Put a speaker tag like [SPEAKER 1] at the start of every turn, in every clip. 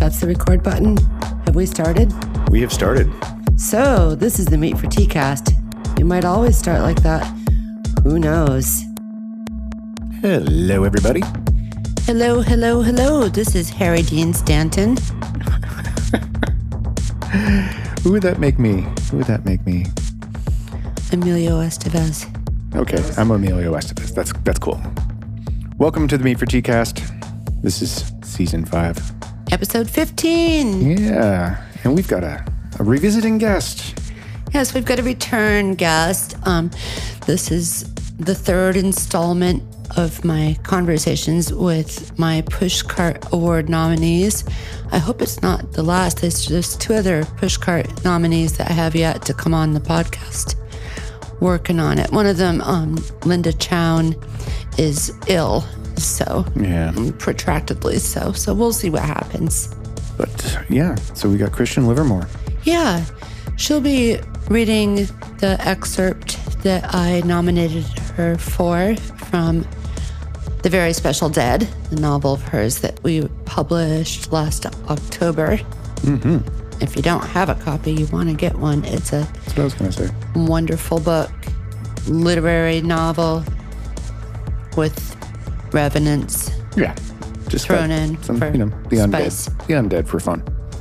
[SPEAKER 1] That's the record button. Have we started?
[SPEAKER 2] We have started.
[SPEAKER 1] So, this is the Meat for Tea cast. We might always start like that. Who knows?
[SPEAKER 2] Hello, everybody.
[SPEAKER 1] Hello, hello, hello. This is Harry Dean Stanton.
[SPEAKER 2] Who would that make me?
[SPEAKER 1] Emilio Estevez.
[SPEAKER 2] Okay, I'm Emilio Estevez. That's cool. Welcome to the Meat for Tea cast. This is season 5.
[SPEAKER 1] Episode 15.
[SPEAKER 2] Yeah, and we've got a revisiting guest.
[SPEAKER 1] Yes, we've got a return guest. This is the third installment of my conversations with my Pushcart Award nominees. I hope it's not the last. There's just 2 other Pushcart nominees that I have yet to come on the podcast. Working on it. One of them, Linda Chown, is ill, so protractedly so. So we'll see what happens.
[SPEAKER 2] But yeah, so we got Christian Livermore.
[SPEAKER 1] Yeah, she'll be reading the excerpt that I nominated her for from The Very Special Dead, the novel of hers that we published last October. Mm-hmm. If you don't have a copy, you want to get one. That's
[SPEAKER 2] what I was going to say.
[SPEAKER 1] Wonderful book, literary novel with revenants.
[SPEAKER 2] Yeah, just
[SPEAKER 1] thrown in
[SPEAKER 2] some,
[SPEAKER 1] for
[SPEAKER 2] the
[SPEAKER 1] spice.
[SPEAKER 2] The undead for fun.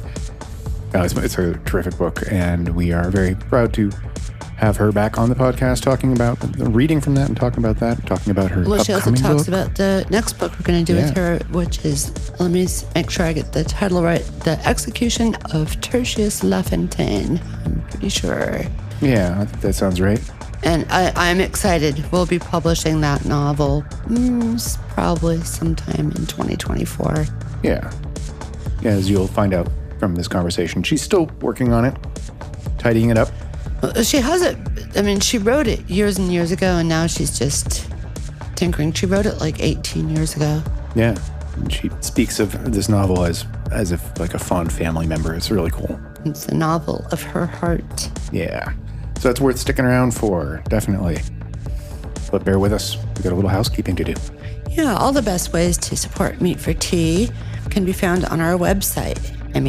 [SPEAKER 2] It's a terrific book, and we are very proud to have her back on the podcast talking about reading from that and talking about her
[SPEAKER 1] Well, she also
[SPEAKER 2] upcoming
[SPEAKER 1] talks
[SPEAKER 2] book.
[SPEAKER 1] about the next book we're going to do with her, which is, let me make sure I get the title right, The Execution of Tertius LaFontaine. I'm pretty sure.
[SPEAKER 2] Yeah, I think that sounds right.
[SPEAKER 1] And I'm excited. We'll be publishing that novel probably sometime in 2024.
[SPEAKER 2] Yeah, as you'll find out from this conversation. She's still working on it, tidying it up.
[SPEAKER 1] She has it. I mean, she wrote it years and years ago, and now she's just tinkering. She wrote it like 18 years ago.
[SPEAKER 2] Yeah. And she speaks of this novel as if like a fond family member. It's really cool.
[SPEAKER 1] It's a novel of her heart.
[SPEAKER 2] Yeah. So it's worth sticking around for, definitely. But bear with us. We've got a little housekeeping to do. Yeah,
[SPEAKER 1] all the best ways to support Meat for Tea can be found on our website,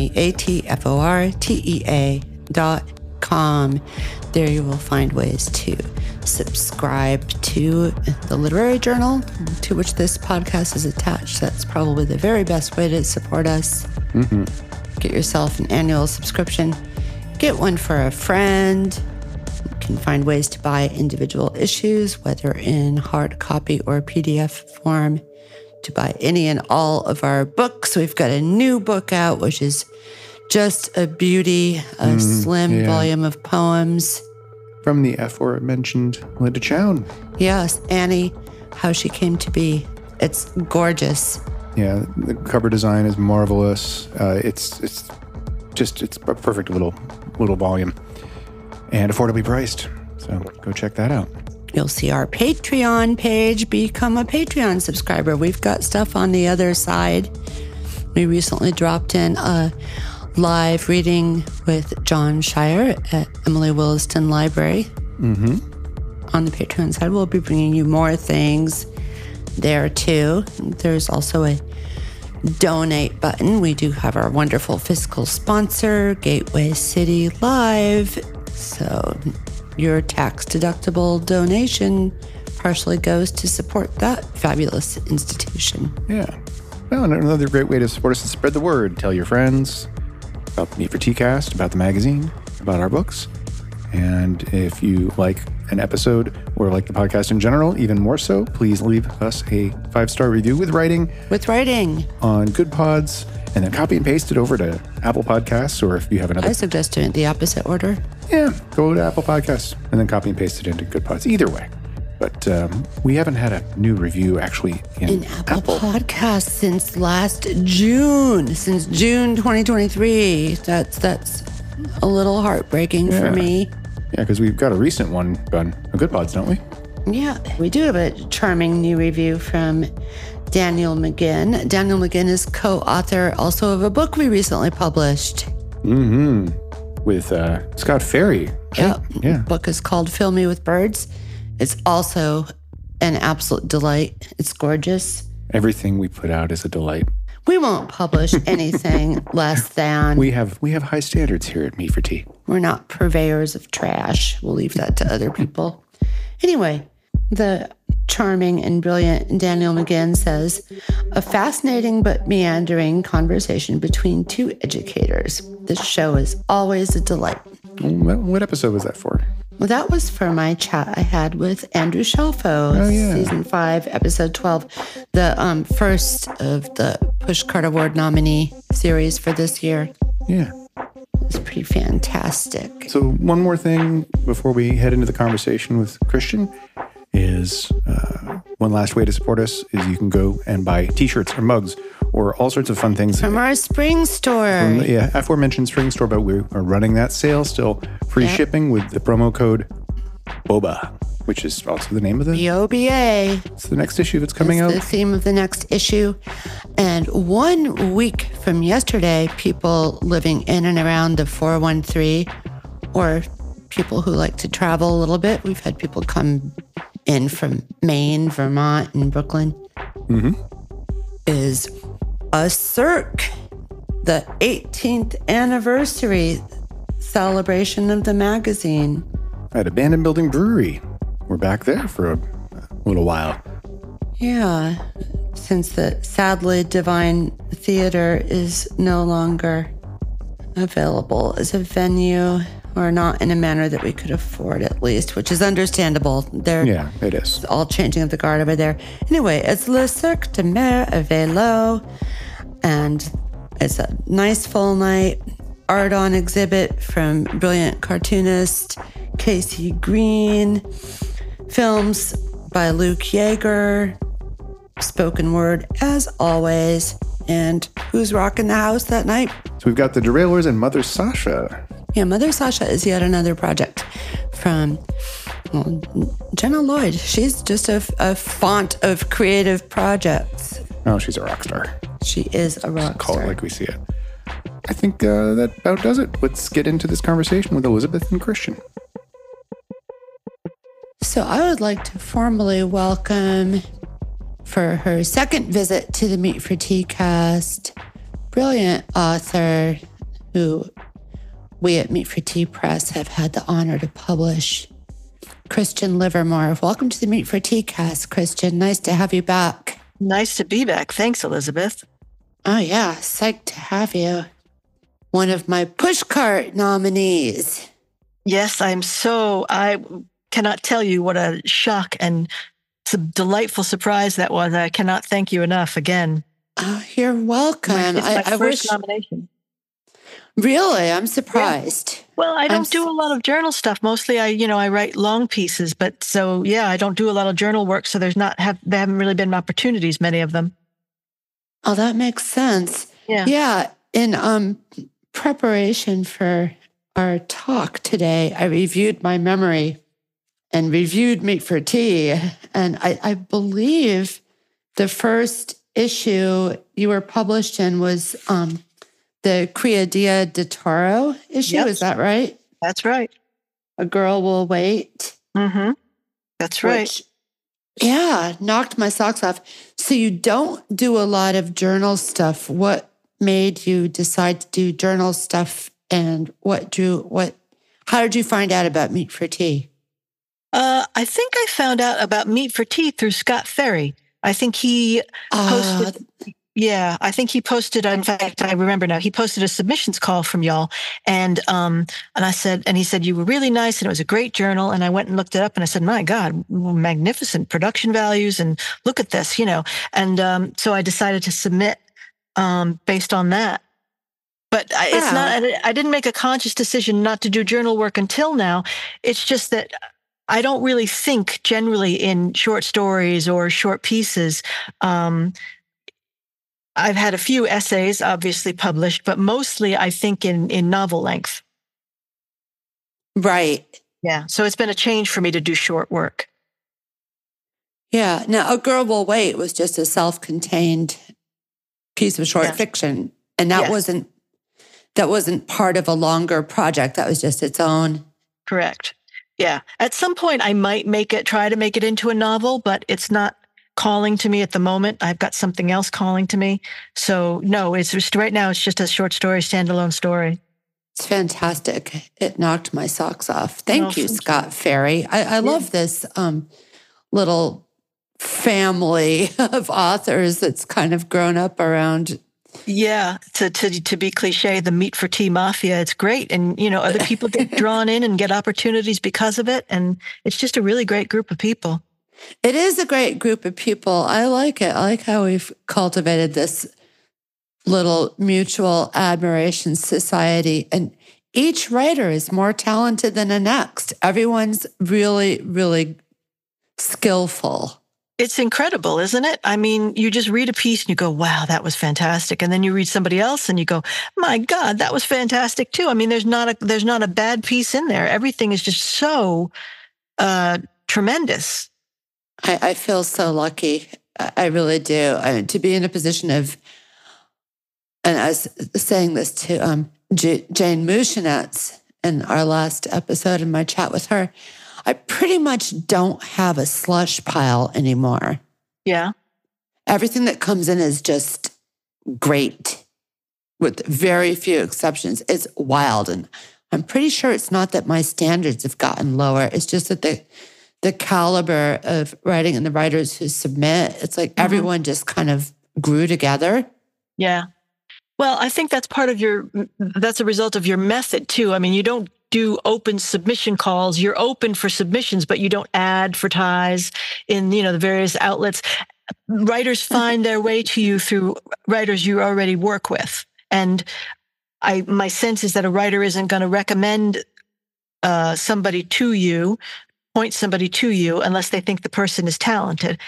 [SPEAKER 1] meatfortea.com. There you will find ways to subscribe to the literary journal to which this podcast is attached. That's probably the very best way to support us. Mm-hmm. Get yourself an annual subscription. Get one for a friend. You can find ways to buy individual issues, whether in hard copy or PDF form, to buy any and all of our books. We've got a new book out, which is just a beauty, a slim volume of poems.
[SPEAKER 2] From the aforementioned Linda Chown.
[SPEAKER 1] Yes, Annie, How She Came to Be. It's gorgeous.
[SPEAKER 2] Yeah, the cover design is marvelous. It's a perfect little volume. And affordably priced. So go check that out.
[SPEAKER 1] You'll see our Patreon page. Become a Patreon subscriber. We've got stuff on the other side. We recently dropped in a live reading with John Shire at Emily Williston Library. Mm-hmm. On the Patreon side, we'll be bringing you more things there too. There's also a donate button. We do have our wonderful fiscal sponsor, Gateway City Live. So your tax-deductible donation partially goes to support that fabulous institution.
[SPEAKER 2] Yeah. Well, and another great way to support us is spread the word. Tell your friends about the Meat for Tea cast, about the magazine, about our books. And if you like an episode or like the podcast in general, even more so, please leave us a 5-star review with writing. On Good Pods, and then copy and paste it over to Apple Podcasts, or if you have another.
[SPEAKER 1] I suggest doing it the opposite order.
[SPEAKER 2] Yeah, go to Apple Podcasts and then copy and paste it into Good Pods. Either way. But we haven't had a new review actually in
[SPEAKER 1] Apple Podcasts since last June. Since June 2023. That's a little heartbreaking for me.
[SPEAKER 2] Yeah, because we've got a recent one on Good Pods, don't we?
[SPEAKER 1] Yeah, we do have a charming new review from Daniel McGinn. Daniel McGinn is co-author also of a book we recently published.
[SPEAKER 2] Mm-hmm. With Scott Ferry.
[SPEAKER 1] Right? Yeah. The book is called Fill Me With Birds. It's also an absolute delight. It's gorgeous.
[SPEAKER 2] Everything we put out is a delight.
[SPEAKER 1] We won't publish anything less than.
[SPEAKER 2] We have high standards here at Meat for Tea.
[SPEAKER 1] We're not purveyors of trash. We'll leave that to other people. Anyway, the charming and brilliant Daniel McGinn says, a fascinating but meandering conversation between two educators. This show is always a delight.
[SPEAKER 2] What episode was that for?
[SPEAKER 1] Well, that was for my chat I had with Andrew Shelfo, Season 5, Episode 12, the first of the Pushcart Award nominee series for this year.
[SPEAKER 2] Yeah.
[SPEAKER 1] It's pretty fantastic.
[SPEAKER 2] So one more thing before we head into the conversation with Christian is one last way to support us is you can go and buy T-shirts or mugs or all sorts of fun things.
[SPEAKER 1] From our spring store.
[SPEAKER 2] Aforementioned spring store, but we are running that sale still. Free shipping with the promo code BOBA, which is also the name of the...
[SPEAKER 1] BOBA.
[SPEAKER 2] It's the next issue that's coming out.
[SPEAKER 1] The theme of the next issue. And 1 week from yesterday, people living in and around the 413 or people who like to travel a little bit, we've had people come in from Maine, Vermont, and Brooklyn, is a Cirque, the 18th anniversary celebration of the magazine.
[SPEAKER 2] At Abandoned Building Brewery. We're back there for a little while.
[SPEAKER 1] Yeah, since the sadly Divine Theater is no longer available as a venue, or not in a manner that we could afford, at least, which is understandable.
[SPEAKER 2] Yeah, it is.
[SPEAKER 1] All changing of the guard over there. Anyway, it's Le Cirque de Mer à Vélo, and it's a nice full night. Art on exhibit from brilliant cartoonist Casey Green. Films by Luke Yeager. Spoken word, as always. And who's rocking the house that night?
[SPEAKER 2] So we've got the Derailers and Mother Sasha.
[SPEAKER 1] Yeah, Mother Sasha is yet another project from Jenna Lloyd. She's just a font of creative projects.
[SPEAKER 2] Oh, she's a rock star.
[SPEAKER 1] She is a rock
[SPEAKER 2] Call
[SPEAKER 1] star.
[SPEAKER 2] it like we see it. I think that about does it. Let's get into this conversation with Elizabeth and Christian.
[SPEAKER 1] So I would like to formally welcome, for her second visit to the Meat for Tea cast, brilliant author who we at Meat for Tea Press have had the honor to publish, Christian Livermore. Welcome to the Meat for Tea cast, Christian. Nice to have you back.
[SPEAKER 3] Nice to be back. Thanks, Elizabeth.
[SPEAKER 1] Oh, yeah. Psyched to have you. One of my Pushcart nominees.
[SPEAKER 3] Yes, I cannot tell you what a shock and delightful surprise that was. I cannot thank you enough again.
[SPEAKER 1] Oh, you're welcome.
[SPEAKER 3] It's my
[SPEAKER 1] I
[SPEAKER 3] first
[SPEAKER 1] wish...
[SPEAKER 3] nomination.
[SPEAKER 1] Really? I'm surprised.
[SPEAKER 3] Yeah. Well, I don't do a lot of journal stuff. Mostly I write long pieces, but so, yeah, I don't do a lot of journal work. So there haven't really been opportunities, many of them.
[SPEAKER 1] Oh, that makes sense.
[SPEAKER 3] Yeah.
[SPEAKER 1] Yeah. In preparation for our talk today, I reviewed my memory and reviewed Meat for Tea. And I believe the first issue you were published in was the Criadia de Toro issue.
[SPEAKER 3] Yep.
[SPEAKER 1] Is that right?
[SPEAKER 3] That's right.
[SPEAKER 1] A Girl Will Wait.
[SPEAKER 3] Mm-hmm. That's right.
[SPEAKER 1] Which, yeah, knocked my socks off. So you don't do a lot of journal stuff. What made you decide to do journal stuff, and how did you find out about Meat for Tea?
[SPEAKER 3] I think I found out about Meat for Tea through Scott Ferry. I think he posted. Yeah, I think he posted. In fact, I remember now. He posted a submissions call from y'all, and I said, and he said you were really nice, and it was a great journal. And I went and looked it up, and I said, my God, magnificent production values, and look at this, And so I decided to submit based on that. But it's not. I didn't make a conscious decision not to do journal work until now. It's just that I don't really think generally in short stories or short pieces. I've had a few essays obviously published, but mostly I think in novel length.
[SPEAKER 1] Right.
[SPEAKER 3] Yeah. So it's been a change for me to do short work.
[SPEAKER 1] Yeah. Now, A Girl Will Wait was just a self-contained piece of short fiction. And that wasn't part of a longer project. That was just its own.
[SPEAKER 3] Correct. Yeah. At some point I might try to make it into a novel, but it's not calling to me at the moment. I've got something else calling to me. So no, it's just right now, it's just a short story, standalone story.
[SPEAKER 1] It's fantastic. It knocked my socks off. Thank you, Scott Ferry. I love this little family of authors that's kind of grown up around.
[SPEAKER 3] Yeah, to be cliche, the Meat for Tea mafia, it's great. And, other people get drawn in and get opportunities because of it. And it's just a really great group of people.
[SPEAKER 1] It is a great group of people. I like it. I like how we've cultivated this little mutual admiration society. And each writer is more talented than the next. Everyone's really, really skillful.
[SPEAKER 3] It's incredible, isn't it? I mean, you just read a piece and you go, wow, that was fantastic. And then you read somebody else and you go, my God, that was fantastic too. I mean, there's not a bad piece in there. Everything is just so tremendous.
[SPEAKER 1] I feel so lucky. I really do. To be in a position of, and I was saying this to Jane Mushinetz in our last episode in my chat with her, I pretty much don't have a slush pile anymore.
[SPEAKER 3] Yeah.
[SPEAKER 1] Everything that comes in is just great, with very few exceptions. It's wild. And I'm pretty sure it's not that my standards have gotten lower. It's just that the caliber of writing and the writers who submit, it's like everyone just kind of grew together.
[SPEAKER 3] Yeah. Well, I think that's that's a result of your method too. I mean, you don't do open submission calls. You're open for submissions, but you don't advertise in, the various outlets. Writers find their way to you through writers you already work with. And my sense is that a writer isn't going to recommend somebody to you, point somebody to you, unless they think the person is talented.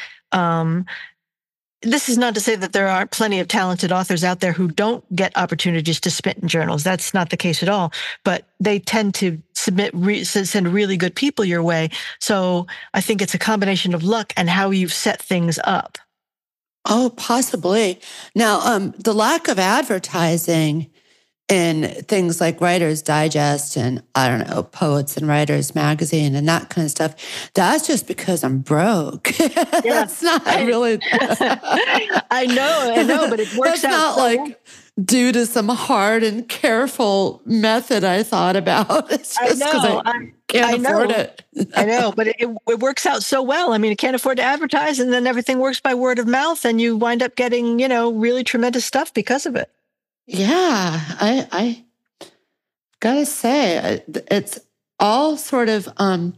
[SPEAKER 3] This is not to say that there aren't plenty of talented authors out there who don't get opportunities to submit in journals. That's not the case at all. But they tend to send really good people your way. So I think it's a combination of luck and how you've set things up.
[SPEAKER 1] Oh, possibly. Now, the lack of advertising in things like Writer's Digest and, I don't know, Poets and Writers Magazine and that kind of stuff, that's just because I'm broke. Yeah. That's not really...
[SPEAKER 3] I know, but it works out.
[SPEAKER 1] It's not like due to some hard and careful method I thought about. It's just because I can't afford it.
[SPEAKER 3] I know, but it works out so well. I mean, I can't afford to advertise, and then everything works by word of mouth, and you wind up getting, really tremendous stuff because of it.
[SPEAKER 1] Yeah, I gotta say, it's all sort of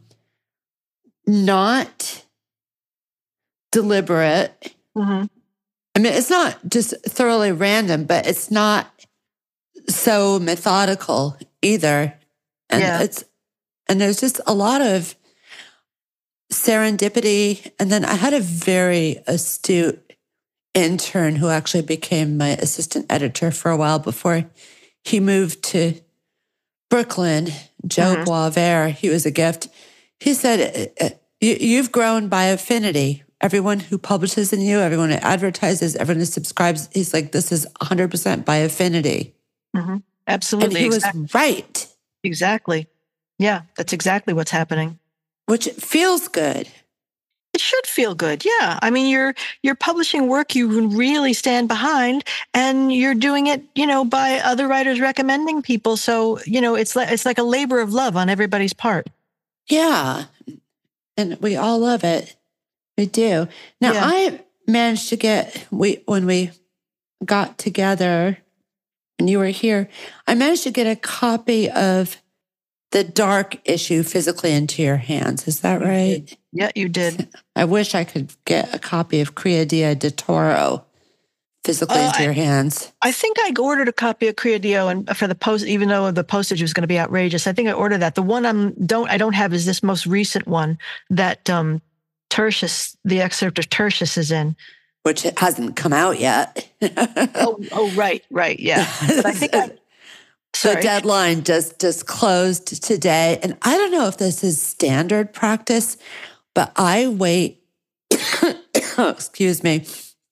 [SPEAKER 1] not deliberate. Mm-hmm. I mean, it's not just thoroughly random, but it's not so methodical either. And and there's just a lot of serendipity. And then I had a very astute intern who actually became my assistant editor for a while before he moved to Brooklyn, Joe Boisvert. He was a gift. He said, you've grown by affinity. Everyone who publishes in you, everyone who advertises, everyone who subscribes, he's like, this is 100% by affinity.
[SPEAKER 3] Mm-hmm. Absolutely.
[SPEAKER 1] And he was right.
[SPEAKER 3] Exactly. Yeah, that's exactly what's happening.
[SPEAKER 1] Which feels good.
[SPEAKER 3] It should feel good. Yeah. I mean, you're publishing work you can really stand behind, and you're doing it, by other writers recommending people. So, it's like a labor of love on everybody's part.
[SPEAKER 1] Yeah. And we all love it. We do. Now, I managed to get, when we got together and you were here, I managed to get a copy of the Dark issue physically into your hands. Is that right?
[SPEAKER 3] Yeah, you did.
[SPEAKER 1] I wish I could get a copy of Cria Dia de Toro physically into your hands.
[SPEAKER 3] I think I ordered a copy of Cria Dia and for the post, even though the postage was going to be outrageous. I think I ordered that. The one I don't have is this most recent one that Tertius, the excerpt of Tertius is in.
[SPEAKER 1] Which hasn't come out yet.
[SPEAKER 3] Right, yeah. But I think
[SPEAKER 1] the deadline just closed today. And I don't know if this is standard practice, but I wait. Excuse me.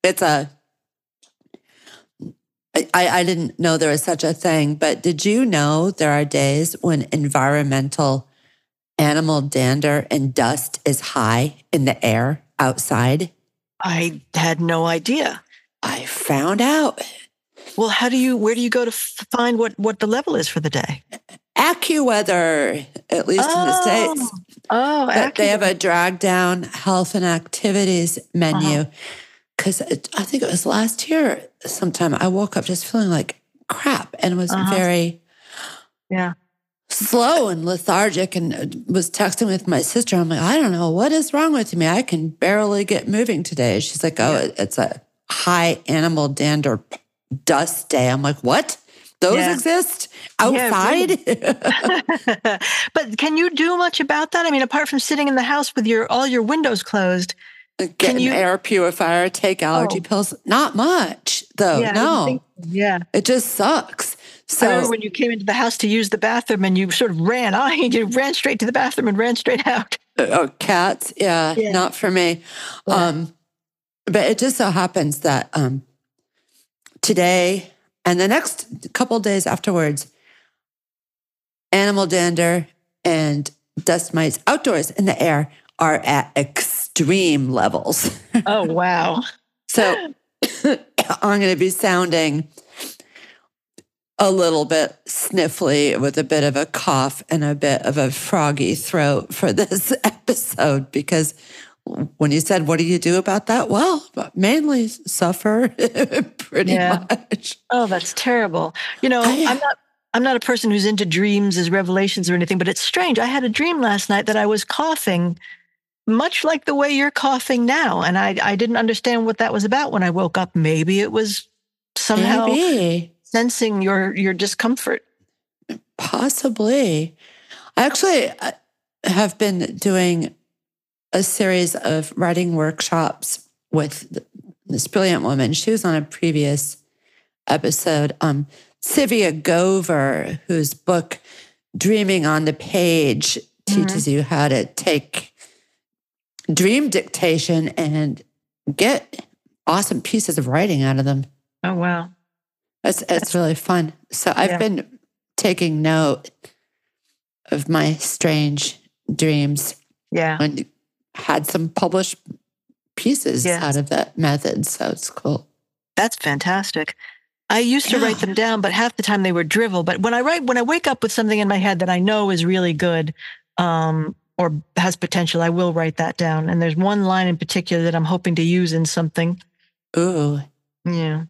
[SPEAKER 1] I didn't know there was such a thing, but did you know there are days when environmental animal dander and dust is high in the air outside?
[SPEAKER 3] I had no idea.
[SPEAKER 1] I found out.
[SPEAKER 3] Well, where do you go to find what the level is for the day?
[SPEAKER 1] AccuWeather, at least in the States.
[SPEAKER 3] Oh,
[SPEAKER 1] they have a drag down health and activities menu. Because I think it was last year sometime, I woke up just feeling like crap and was very slow and lethargic, and was texting with my sister. I'm like, I don't know, what is wrong with me? I can barely get moving today. She's like, it's a high animal dander dust day. I'm like, what? Those exist outside?
[SPEAKER 3] Yeah, but can you do much about that? I mean, apart from sitting in the house with all your windows closed,
[SPEAKER 1] get an air purifier, take allergy pills? Not much, though. No. It just sucks. So
[SPEAKER 3] I remember when you came into the house to use the bathroom and you sort of ran. You ran straight to the bathroom and ran straight out.
[SPEAKER 1] Cats? Yeah, not for me. Yeah. But it just so happens that today and the next couple of days afterwards, animal dander and dust mites outdoors in the air are at extreme levels.
[SPEAKER 3] Oh, wow.
[SPEAKER 1] So I'm going to be sounding a little bit sniffly with a bit of a cough and a bit of a froggy throat for this episode, because when you said, what do you do about that? Well, mainly suffer pretty much.
[SPEAKER 3] Oh, that's terrible. I'm not a person who's into dreams as revelations or anything, but it's strange. I had a dream last night that I was coughing much like the way you're coughing now. And I didn't understand what that was about when I woke up. Maybe it was somehow sensing your discomfort.
[SPEAKER 1] Possibly. I actually have been doing a series of writing workshops with this brilliant woman. She was on a previous episode. Sivia Gover, whose book, Dreaming on the Page, teaches you how to take dream dictation and get awesome pieces of writing out of them.
[SPEAKER 3] Oh, wow.
[SPEAKER 1] It's really fun. So I've been taking note of my strange dreams.
[SPEAKER 3] Yeah.
[SPEAKER 1] And had some published pieces out of that method. So it's cool.
[SPEAKER 3] That's fantastic. I used to write them down, but half the time they were drivel. But when I wake up with something in my head that I know is really good or has potential, I will write that down. And there's one line in particular that I'm hoping to use in something.
[SPEAKER 1] Ooh.
[SPEAKER 3] Yeah.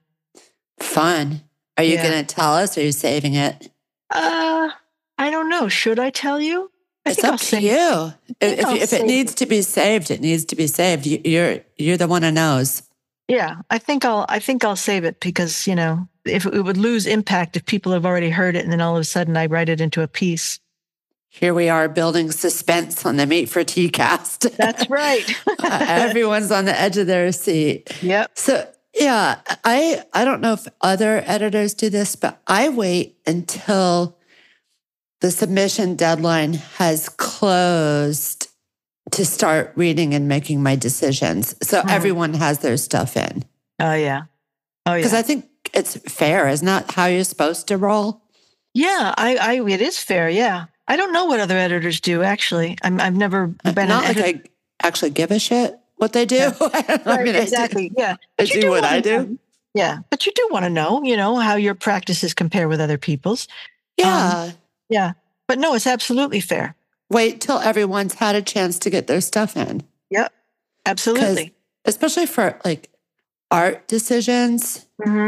[SPEAKER 1] Fun. Are you going to tell us, or are you saving it?
[SPEAKER 3] I don't know. Should I tell you?
[SPEAKER 1] It's up to you. If it needs to be saved, it needs to be saved. You're the one who knows.
[SPEAKER 3] Yeah, I think I'll save it, because, if it would lose impact if people have already heard it and then all of a sudden I write it into a piece.
[SPEAKER 1] Here we are building suspense on the Meat for Tea cast.
[SPEAKER 3] That's right.
[SPEAKER 1] Everyone's on the edge of their seat.
[SPEAKER 3] Yep.
[SPEAKER 1] So, yeah, I don't know if other editors do this, but I wait until the submission deadline has closed to start reading and making my decisions. So everyone has their stuff in.
[SPEAKER 3] Oh, yeah.
[SPEAKER 1] Because I think it's fair. Isn't that how you're supposed to roll?
[SPEAKER 3] Yeah, it is fair, yeah. I don't know what other editors do, actually. I've never been
[SPEAKER 1] Not like I actually give a shit what they do.
[SPEAKER 3] Yeah. I mean, exactly, yeah.
[SPEAKER 1] I do what I do.
[SPEAKER 3] Yeah, but you do want to know, how your practices compare with other people's.
[SPEAKER 1] Yeah.
[SPEAKER 3] Yeah, but no, it's absolutely fair.
[SPEAKER 1] Wait till everyone's had a chance to get their stuff in.
[SPEAKER 3] Yep, absolutely.
[SPEAKER 1] Especially for art decisions,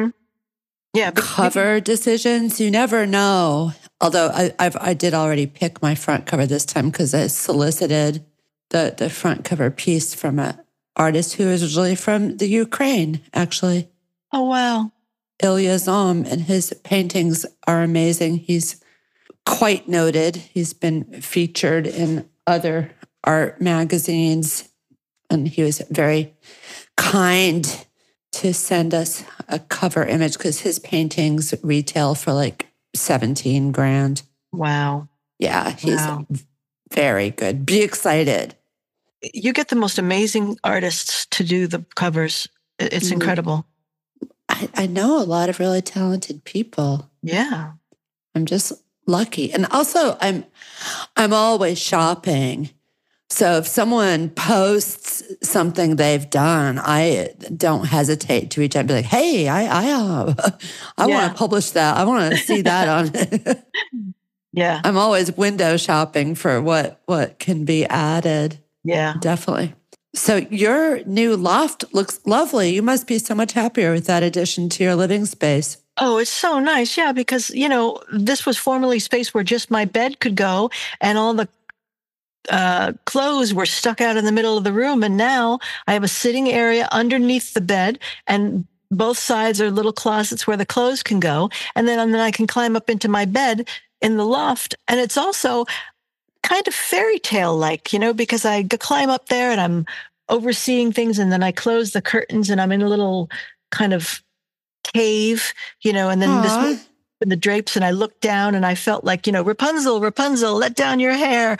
[SPEAKER 3] but
[SPEAKER 1] cover decisions, you never know. Although I did already pick my front cover this time, because I solicited the front cover piece from an artist who is originally from the Ukraine, actually.
[SPEAKER 3] Oh, wow.
[SPEAKER 1] Ilya Zom, and his paintings are amazing. He's quite noted. He's been featured in other art magazines, and he was very kind to send us a cover image, because his paintings retail for 17 grand.
[SPEAKER 3] Wow.
[SPEAKER 1] Yeah, he's very good. Be excited.
[SPEAKER 3] You get the most amazing artists to do the covers. It's incredible.
[SPEAKER 1] I know a lot of really talented people.
[SPEAKER 3] Yeah.
[SPEAKER 1] I'm just lucky. And also I'm always shopping. So if someone posts something they've done, I don't hesitate to reach out and be like, "Hey, I want to publish that. I want to see that on."
[SPEAKER 3] Yeah,
[SPEAKER 1] I'm always window shopping for what can be added.
[SPEAKER 3] Yeah,
[SPEAKER 1] definitely. So your new loft looks lovely. You must be so much happier with that addition to your living space.
[SPEAKER 3] Oh, it's so nice. Yeah, because, this was formerly space where just my bed could go and all the clothes were stuck out in the middle of the room. And now I have a sitting area underneath the bed, and both sides are little closets where the clothes can go. And then I can climb up into my bed in the loft. And it's also kind of fairy tale like, because I climb up there and I'm overseeing things, and then I close the curtains and I'm in a little kind of cave, and then this in the drapes, and I looked down and I felt like, Rapunzel, let down your hair.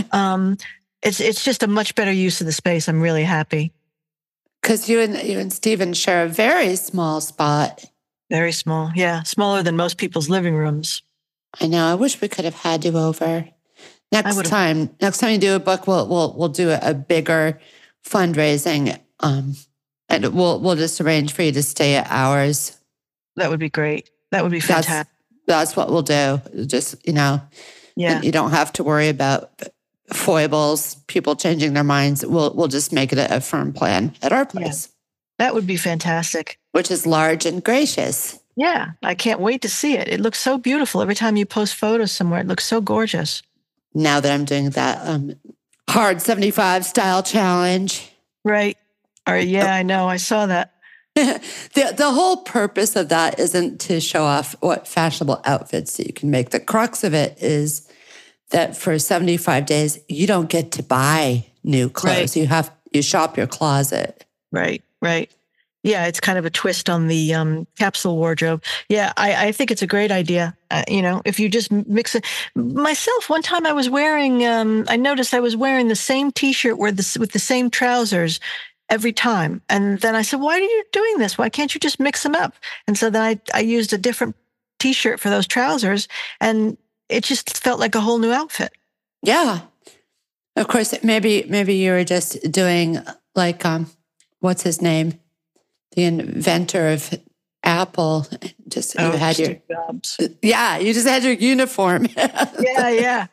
[SPEAKER 3] It's just a much better use of the space. I'm really happy.
[SPEAKER 1] Because you and Stephen share a very small spot.
[SPEAKER 3] Very small. Yeah. Smaller than most people's living rooms.
[SPEAKER 1] I know. I wish we could have had you over. Next time you do a book, we'll do a bigger fundraising, and we'll just arrange for you to stay at ours.
[SPEAKER 3] That would be great. That would be fantastic.
[SPEAKER 1] That's what we'll do. Just you don't have to worry about foibles, people changing their minds. We'll just make it a firm plan at our place.
[SPEAKER 3] Yeah. That would be fantastic.
[SPEAKER 1] Which is large and gracious.
[SPEAKER 3] Yeah, I can't wait to see it. It looks so beautiful. Every time you post photos somewhere, it looks so gorgeous.
[SPEAKER 1] Now that I'm doing that hard 75 style challenge.
[SPEAKER 3] Right. Yeah, I know. I saw that.
[SPEAKER 1] The whole purpose of that isn't to show off what fashionable outfits you can make. The crux of it is that for 75 days, you don't get to buy new clothes. Right. You shop your closet.
[SPEAKER 3] Right. Yeah, it's kind of a twist on the capsule wardrobe. Yeah, I think it's a great idea. If you just mix it. Myself, one time I was wearing, I noticed I was wearing the same T-shirt with the same trousers every time. And then I said, why are you doing this? Why can't you just mix them up? And so then I used a different T-shirt for those trousers, and it just felt like a whole new outfit.
[SPEAKER 1] Yeah. Of course, maybe you were just doing like, what's his name? The inventor of Apple. You had
[SPEAKER 3] Steve Jobs.
[SPEAKER 1] Yeah, you just had your uniform.
[SPEAKER 3] Yeah.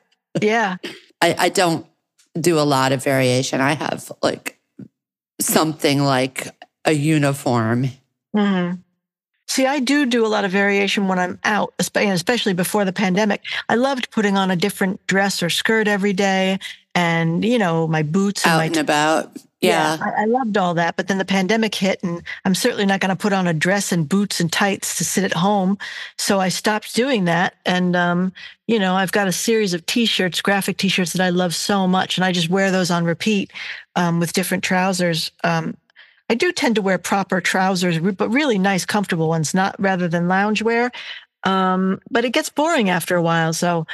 [SPEAKER 1] I don't do a lot of variation. I have like something like a uniform.
[SPEAKER 3] Mm-hmm. See, I do a lot of variation when I'm out, especially before the pandemic. I loved putting on a different dress or skirt every day, and my boots and
[SPEAKER 1] out and about. Yeah.
[SPEAKER 3] I loved all that. But then the pandemic hit, and I'm certainly not going to put on a dress and boots and tights to sit at home. So I stopped doing that. And, I've got a series of T-shirts, graphic T-shirts that I love so much. And I just wear those on repeat with different trousers. I do tend to wear proper trousers, but really nice, comfortable ones, rather than loungewear. But it gets boring after a while. So,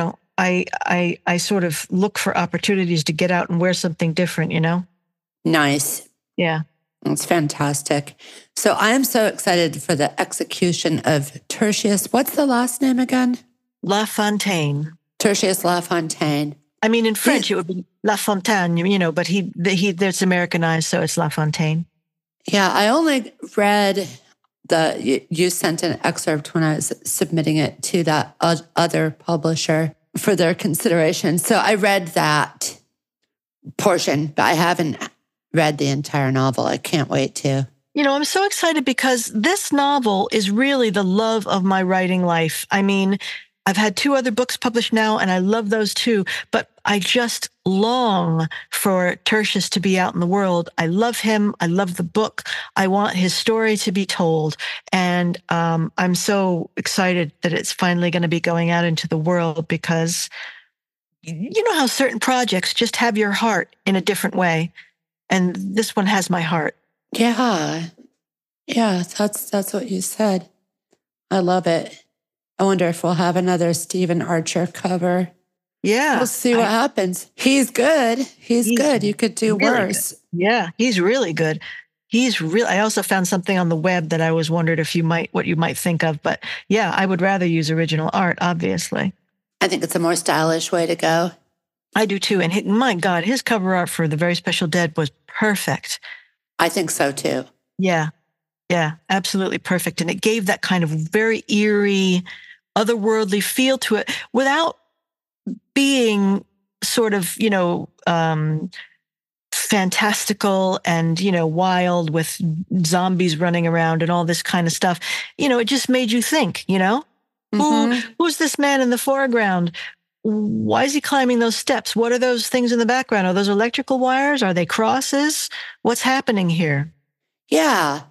[SPEAKER 3] I sort of look for opportunities to get out and wear something different,
[SPEAKER 1] Nice.
[SPEAKER 3] Yeah.
[SPEAKER 1] It's fantastic. So I am so excited for the execution of Tertius. What's the last name again?
[SPEAKER 3] La Fontaine.
[SPEAKER 1] Tertius La Fontaine.
[SPEAKER 3] I mean, in French, it would be La Fontaine, but it's Americanized, so it's La Fontaine.
[SPEAKER 1] Yeah, I only read you sent an excerpt when I was submitting it to that other publisher for their consideration. So I read that portion, but I haven't read the entire novel. I can't wait to.
[SPEAKER 3] I'm so excited because this novel is really the love of my writing life. I mean, I've had 2 other books published now, and I love those too, but I just long for Tertius to be out in the world. I love him. I love the book. I want his story to be told. And I'm so excited that it's finally going to be going out into the world, because you know how certain projects just have your heart in a different way. And this one has my heart.
[SPEAKER 1] Yeah. Yeah, that's what you said. I love it. I wonder if we'll have another Stephen Archer cover.
[SPEAKER 3] Yeah.
[SPEAKER 1] We'll see what happens. He's good. He's good. You could do
[SPEAKER 3] really
[SPEAKER 1] worse.
[SPEAKER 3] Good. Yeah, he's really good. I also found something on the web that I was wondered what you might think of. But yeah, I would rather use original art, obviously.
[SPEAKER 1] I think it's a more stylish way to go.
[SPEAKER 3] I do too. And my God, his cover art for The Very Special Dead was perfect.
[SPEAKER 1] I think so too.
[SPEAKER 3] Yeah. Yeah, absolutely perfect. And it gave that kind of very eerie, otherworldly feel to it without being sort of, fantastical and, wild with zombies running around and all this kind of stuff. It just made you think, who's this man in the foreground? Why is he climbing those steps? What are those things in the background? Are those electrical wires? Are they crosses? What's happening here?
[SPEAKER 1] Yeah.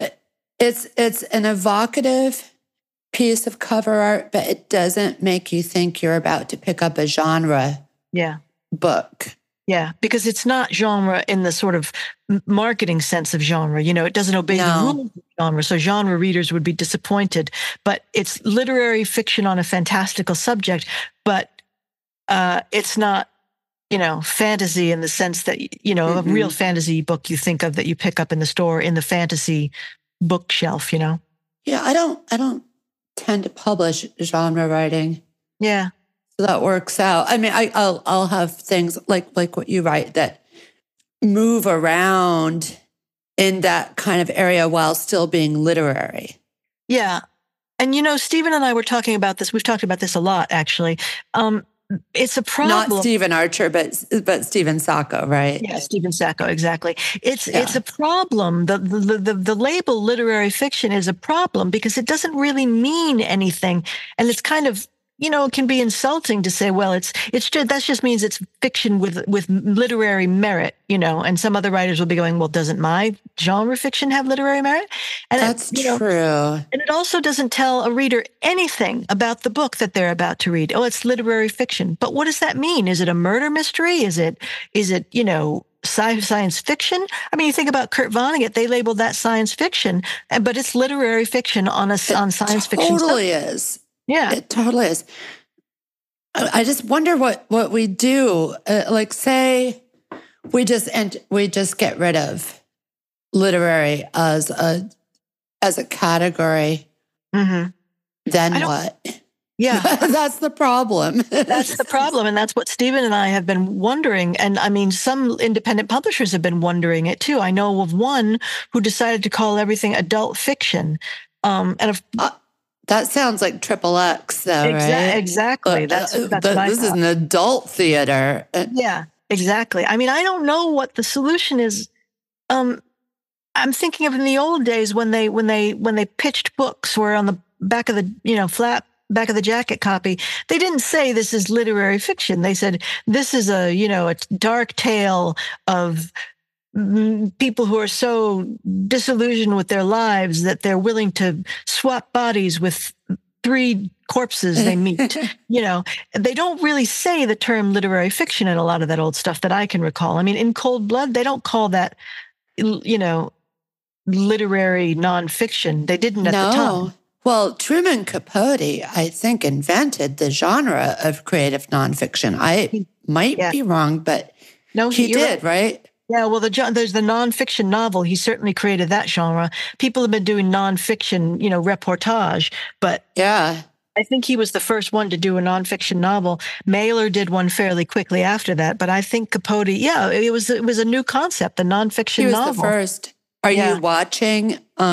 [SPEAKER 1] It's an evocative piece of cover art, but it doesn't make you think you're about to pick up a genre book.
[SPEAKER 3] Yeah, because it's not genre in the sort of marketing sense of genre. It doesn't obey the rules of genre, so genre readers would be disappointed. But it's literary fiction on a fantastical subject, but it's not, fantasy in the sense that, a real fantasy book you think of that you pick up in the store in the fantasy bookshelf, Yeah,
[SPEAKER 1] I don't tend to publish genre writing.
[SPEAKER 3] Yeah.
[SPEAKER 1] So that works out. I mean, I'll have things like what you write that move around in that kind of area while still being literary.
[SPEAKER 3] Yeah. And, Stephen and I were talking about this. We've talked about this a lot, actually. It's a problem.
[SPEAKER 1] Not Stephen Archer, but Stephen Sacco, right?
[SPEAKER 3] Yeah, Stephen Sacco, exactly. It's a problem. The label literary fiction is a problem because it doesn't really mean anything, and it's kind of it can be insulting to say, well, it's just, that just means it's fiction with literary merit, and some other writers will be going, well, doesn't my genre fiction have literary merit? And
[SPEAKER 1] that's true.
[SPEAKER 3] And it also doesn't tell a reader anything about the book that they're about to read. Oh, it's literary fiction. But what does that mean? Is it a murder mystery? Is it science fiction? I mean, you think about Kurt Vonnegut, they labeled that science fiction, but it's literary fiction on science fiction.
[SPEAKER 1] It totally is.
[SPEAKER 3] Yeah,
[SPEAKER 1] it totally is. I just wonder what we do. Like, say we just get rid of literary as a category.
[SPEAKER 3] Mm-hmm.
[SPEAKER 1] Then what?
[SPEAKER 3] Yeah,
[SPEAKER 1] that's the problem.
[SPEAKER 3] That's the problem, and that's what Stephen and I have been wondering. And I mean, some independent publishers have been wondering it too. I know of one who decided to call everything adult fiction,
[SPEAKER 1] that sounds like XXX, though, right?
[SPEAKER 3] Exactly. That's
[SPEAKER 1] this is an adult theater.
[SPEAKER 3] Yeah, exactly. I mean, I don't know what the solution is. I'm thinking of in the old days when they pitched books, where on the back of the flat back of the jacket copy, they didn't say this is literary fiction. They said this is a dark tale of people who are so disillusioned with their lives that they're willing to swap bodies with 3 corpses they meet. They don't really say the term literary fiction in a lot of that old stuff that I can recall. I mean, in Cold Blood, they don't call that, literary nonfiction. They didn't at the time.
[SPEAKER 1] Well, Truman Capote, I think, invented the genre of creative nonfiction. I might be wrong, but no, he did, right?
[SPEAKER 3] Yeah, well, there's the nonfiction novel. He certainly created that genre. People have been doing nonfiction, reportage, but I think he was the first one to do a nonfiction novel. Mailer did one fairly quickly after that, but I think Capote, it was a new concept, the nonfiction novel. He was
[SPEAKER 1] the first. Are you watching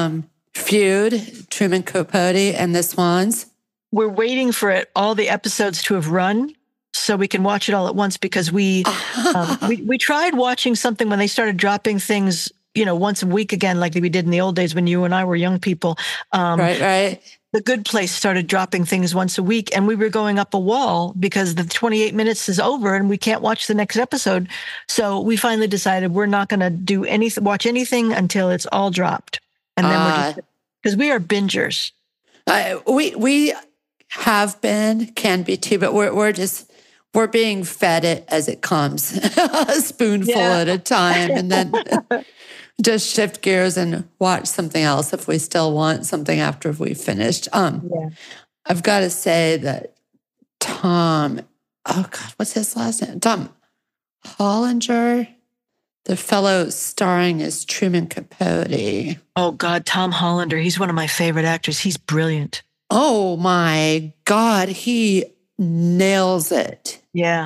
[SPEAKER 1] Feud, Truman Capote and the Swans?
[SPEAKER 3] We're waiting for all the episodes to have run, so we can watch it all at once, because we tried watching something when they started dropping things, once a week again, like we did in the old days when you and I were young people.
[SPEAKER 1] Right.
[SPEAKER 3] The Good Place started dropping things once a week, and we were going up a wall because the 28 minutes is over and we can't watch the next episode. So we finally decided we're not going to watch anything until it's all dropped. And then we're just, because we are bingers.
[SPEAKER 1] We have been, can be too, but we're being fed it as it comes, a spoonful at a time, and then just shift gears and watch something else if we still want something after we've finished. I've got to say that Tom, what's his last name? Tom Hollinger, the fellow starring as Truman Capote.
[SPEAKER 3] Oh God, Tom Hollander. He's one of my favorite actors. He's brilliant.
[SPEAKER 1] Oh my God, he nails it.
[SPEAKER 3] Yeah.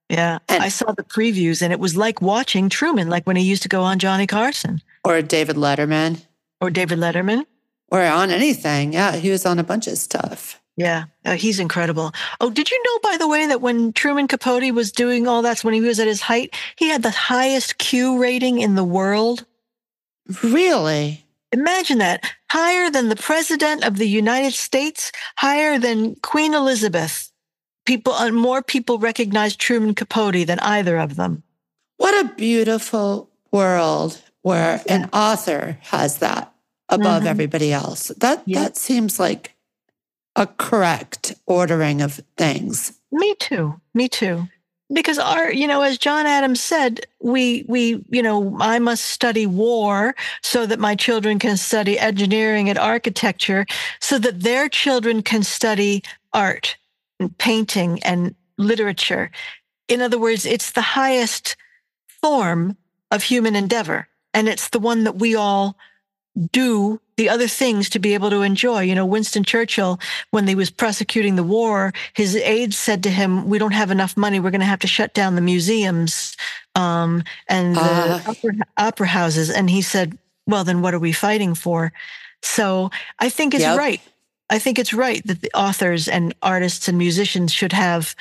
[SPEAKER 3] Yeah. I saw the previews, and it was like watching Truman, like when he used to go on Johnny Carson.
[SPEAKER 1] Or David Letterman.
[SPEAKER 3] Or
[SPEAKER 1] on anything. Yeah, he was on a bunch of stuff.
[SPEAKER 3] Yeah, he's incredible. Oh, did you know, by the way, that when Truman Capote was doing all that, when he was at his height, he had the highest Q rating in the world?
[SPEAKER 1] Really?
[SPEAKER 3] Imagine that. Higher than the President of the United States, higher than Queen Elizabeth. More people recognize Truman Capote than either of them.
[SPEAKER 1] What a beautiful world where an author has that above everybody else. That seems like a correct ordering of things.
[SPEAKER 3] Me too. Because as John Adams said, I must study war so that my children can study engineering and architecture, so that their children can study art and painting and literature. In other words, it's the highest form of human endeavor. And it's the one that we all do the other things to be able to enjoy. Winston Churchill, when he was prosecuting the war, his aides said to him, "We don't have enough money. We're going to have to shut down the museums and the opera houses." And he said, "Well, then what are we fighting for?" So I think it's right. I think it's right that the authors and artists and musicians should have,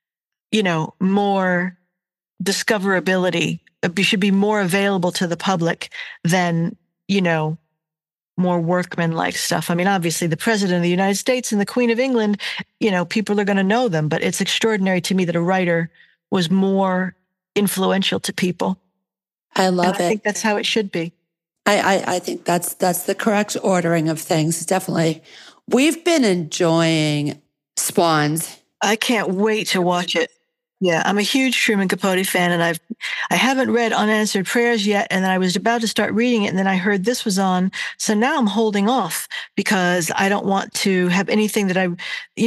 [SPEAKER 3] more discoverability. It should be more available to the public than, more workman-like stuff. I mean, obviously, the President of the United States and the Queen of England, people are going to know them, but it's extraordinary to me that a writer was more influential to people.
[SPEAKER 1] I love it.
[SPEAKER 3] I think that's how it should be.
[SPEAKER 1] I think that's the correct ordering of things. Definitely. We've been enjoying Swans.
[SPEAKER 3] I can't wait to watch it. Yeah, I'm a huge Truman Capote fan, and I haven't read Unanswered Prayers yet, and then I was about to start reading it, and then I heard this was on, so now I'm holding off because I don't want to have anything that have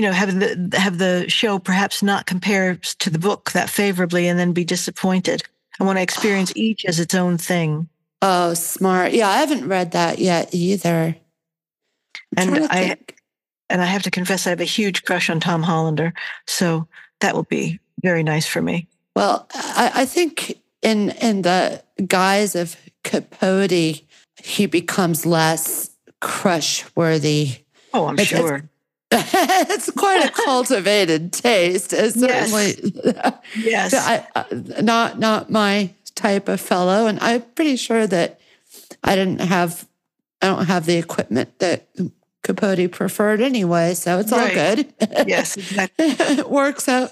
[SPEAKER 3] the show perhaps not compare to the book that favorably, and then be disappointed. I want to experience each as its own thing.
[SPEAKER 1] Oh, smart. Yeah, I haven't read that yet either.
[SPEAKER 3] And I have to confess, I have a huge crush on Tom Hollander, so that will be very nice for me.
[SPEAKER 1] Well, I think in the guise of Capote, he becomes less crush-worthy.
[SPEAKER 3] Oh, I'm sure.
[SPEAKER 1] It's quite a cultivated taste. It's certainly,
[SPEAKER 3] yes.
[SPEAKER 1] Not my type of fellow, and I'm pretty sure that I don't have the equipment that Capote preferred anyway, so it's all good.
[SPEAKER 3] Yes, exactly.
[SPEAKER 1] It works out.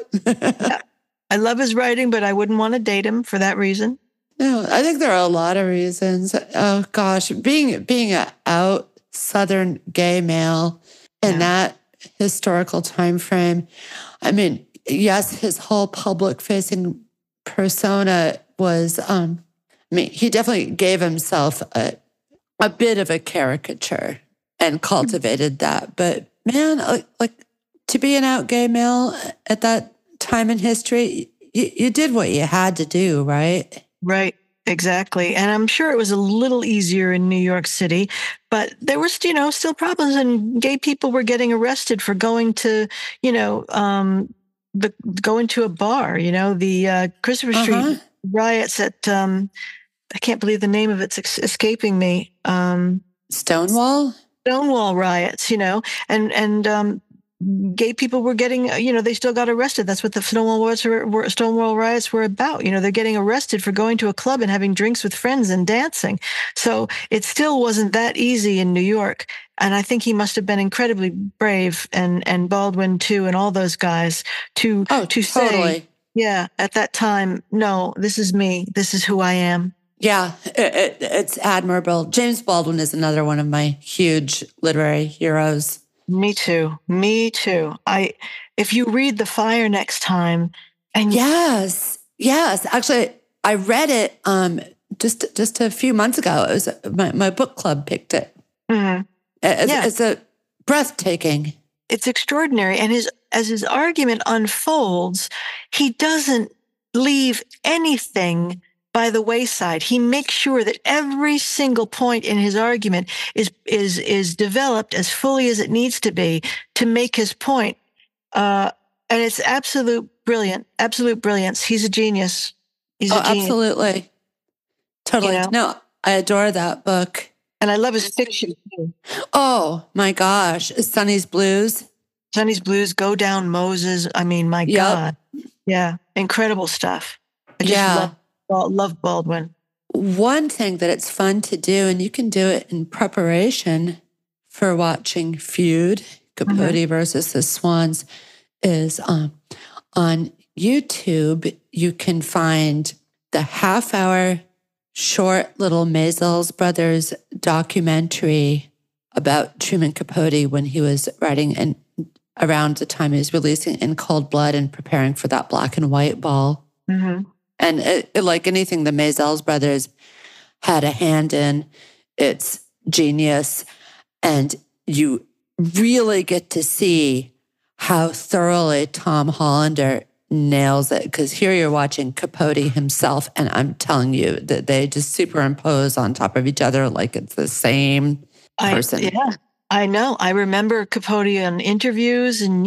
[SPEAKER 3] I love his writing, but I wouldn't want to date him for that reason.
[SPEAKER 1] No, I think there are a lot of reasons. Oh gosh, being an out Southern gay male in that historical time frame. I mean, yes, his whole public-facing persona was. He definitely gave himself a bit of a caricature and cultivated that. But man, like to be an out gay male at that time in history, you did what you had to do, right?
[SPEAKER 3] Right, exactly. And I'm sure it was a little easier in New York City, but there were, still problems, and gay people were getting arrested for going to, going to a bar. The Christopher Street riots at, I can't believe the name of it's escaping me.
[SPEAKER 1] Stonewall
[SPEAKER 3] riots, and gay people were getting, they still got arrested. That's what the Stonewall riots were about. They're getting arrested for going to a club and having drinks with friends and dancing. So it still wasn't that easy in New York. And I think he must have been incredibly brave, and Baldwin too, and all those guys to say, at that time, no, this is me. This is who I am.
[SPEAKER 1] Yeah, it's admirable. James Baldwin is another one of my huge literary heroes.
[SPEAKER 3] Me too. If you read The Fire next time, and
[SPEAKER 1] yes. Actually, I read it just a few months ago. It was my book club picked it.
[SPEAKER 3] Mm-hmm.
[SPEAKER 1] It's a breathtaking.
[SPEAKER 3] It's extraordinary, and as his argument unfolds, he doesn't leave anything by the wayside. He makes sure that every single point in his argument is developed as fully as it needs to be to make his point. And And it's absolute brilliance. He's a genius. He's a genius.
[SPEAKER 1] Absolutely. Totally.
[SPEAKER 3] You know?
[SPEAKER 1] No, I adore that book.
[SPEAKER 3] And I love his fiction too.
[SPEAKER 1] Oh my gosh. Sonny's Blues.
[SPEAKER 3] Sonny's Blues, Go Down Moses. I mean, my God. Yeah. Incredible stuff. I just love Baldwin.
[SPEAKER 1] One thing that it's fun to do, and you can do it in preparation for watching Feud, Capote versus the Swans, is on YouTube, you can find the half-hour short little Maysles Brothers documentary about Truman Capote when he was writing and around the time he was releasing In Cold Blood and preparing for that black and white ball.
[SPEAKER 3] Mm-hmm.
[SPEAKER 1] And like anything the Maysles Brothers had a hand in, it's genius. And you really get to see how thoroughly Tom Hollander nails it. Because here you're watching Capote himself, and I'm telling you that they just superimpose on top of each other like it's the same person.
[SPEAKER 3] I know. I remember Capote on interviews, and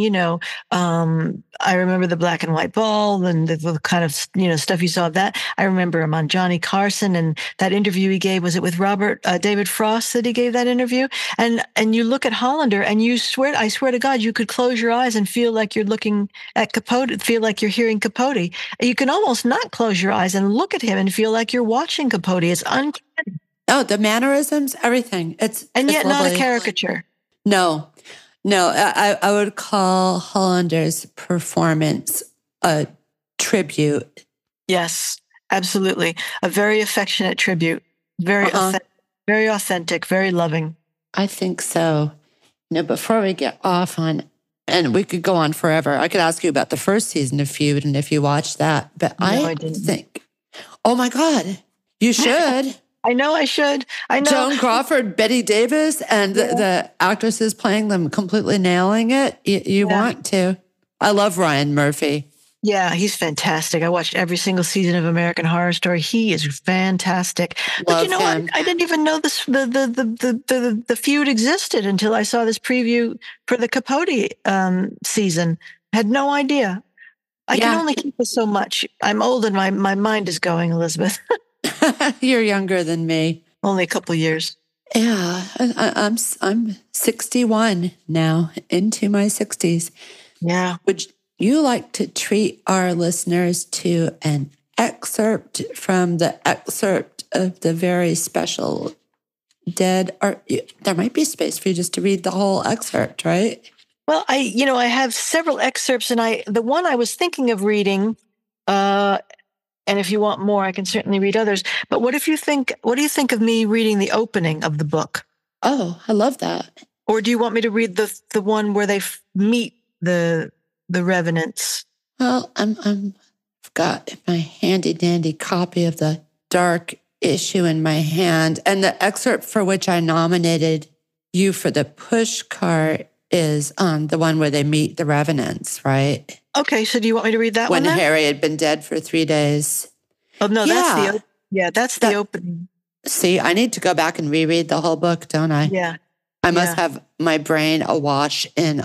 [SPEAKER 3] I remember the black and white ball and the kind of stuff you saw of that. I remember him on Johnny Carson, and that interview he gave, was it with David Frost that he gave that interview? And you look at Hollander, and I swear to God, you could close your eyes and feel like you're looking at Capote, feel like you're hearing Capote. You can almost not close your eyes and look at him and feel like you're watching Capote. It's uncanny.
[SPEAKER 1] Oh, the mannerisms, everything. It's
[SPEAKER 3] yet
[SPEAKER 1] lovely.
[SPEAKER 3] Not a caricature.
[SPEAKER 1] No. I would call Hollander's performance a tribute.
[SPEAKER 3] Yes, absolutely. A very affectionate tribute. Very authentic, very loving.
[SPEAKER 1] I think so. Before we get off on, and we could go on forever, I could ask you about the first season of Feud and if you watched that, but I didn't think, oh my God, you should.
[SPEAKER 3] I know I should. I know.
[SPEAKER 1] Joan Crawford, Betty Davis, and the actresses playing them completely nailing it. You want to. I love Ryan Murphy.
[SPEAKER 3] Yeah, he's fantastic. I watched every single season of American Horror Story. He is fantastic. But what? I didn't even know this. The Feud existed until I saw this preview for the Capote season. Had no idea. I can only keep this so much. I'm old and my mind is going, Elizabeth.
[SPEAKER 1] You're younger than me.
[SPEAKER 3] Only a couple of years.
[SPEAKER 1] Yeah, I'm 61 now, into my 60s.
[SPEAKER 3] Yeah.
[SPEAKER 1] Would you like to treat our listeners to an excerpt from the excerpt of the very special Dead? Or there might be space for you just to read the whole excerpt, right?
[SPEAKER 3] Well, I have several excerpts, and the one I was thinking of reading. And if you want more, I can certainly read others. But what do you think of me reading the opening of the book?
[SPEAKER 1] Oh, I love that. Or
[SPEAKER 3] do you want me to read the one where they meet the revenants?
[SPEAKER 1] Well, I've got my handy dandy copy of the dark issue in my hand, and the excerpt for which I nominated you for the push cart is the one where they meet the revenants, right?
[SPEAKER 3] Okay, so do you want me to read that
[SPEAKER 1] when
[SPEAKER 3] one?
[SPEAKER 1] When Harry had been dead for 3 days.
[SPEAKER 3] Oh, no, that's the opening.
[SPEAKER 1] See, I need to go back and reread the whole book, don't I?
[SPEAKER 3] Yeah.
[SPEAKER 1] I must have my brain awash in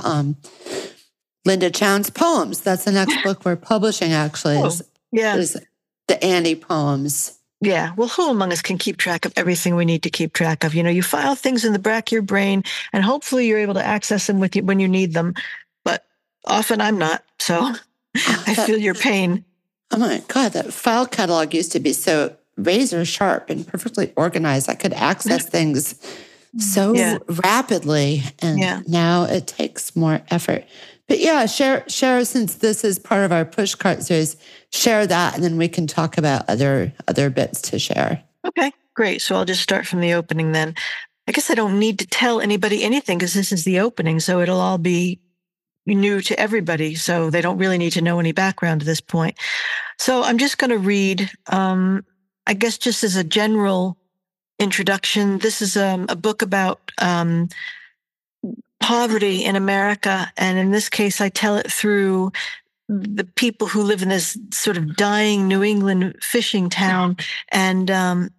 [SPEAKER 1] Linda Chown's poems. That's the next book we're publishing, actually. Is the Annie poems.
[SPEAKER 3] Yeah. Well, who among us can keep track of everything we need to keep track of? You file things in the back of your brain, and hopefully you're able to access them when you need them. But often I'm not, so I feel your pain.
[SPEAKER 1] Oh my God, that file catalog used to be so razor sharp and perfectly organized. I could access things so rapidly, and now it takes more effort. But share, since this is part of our push cart series, share that, and then we can talk about other bits to share.
[SPEAKER 3] Okay, great. So I'll just start from the opening then. I guess I don't need to tell anybody anything because this is the opening, so it'll all be new to everybody. So they don't really need to know any background at this point. So I'm just going to read, I guess just as a general introduction, this is a book about poverty in America. And in this case, I tell it through the people who live in this sort of dying New England fishing town. And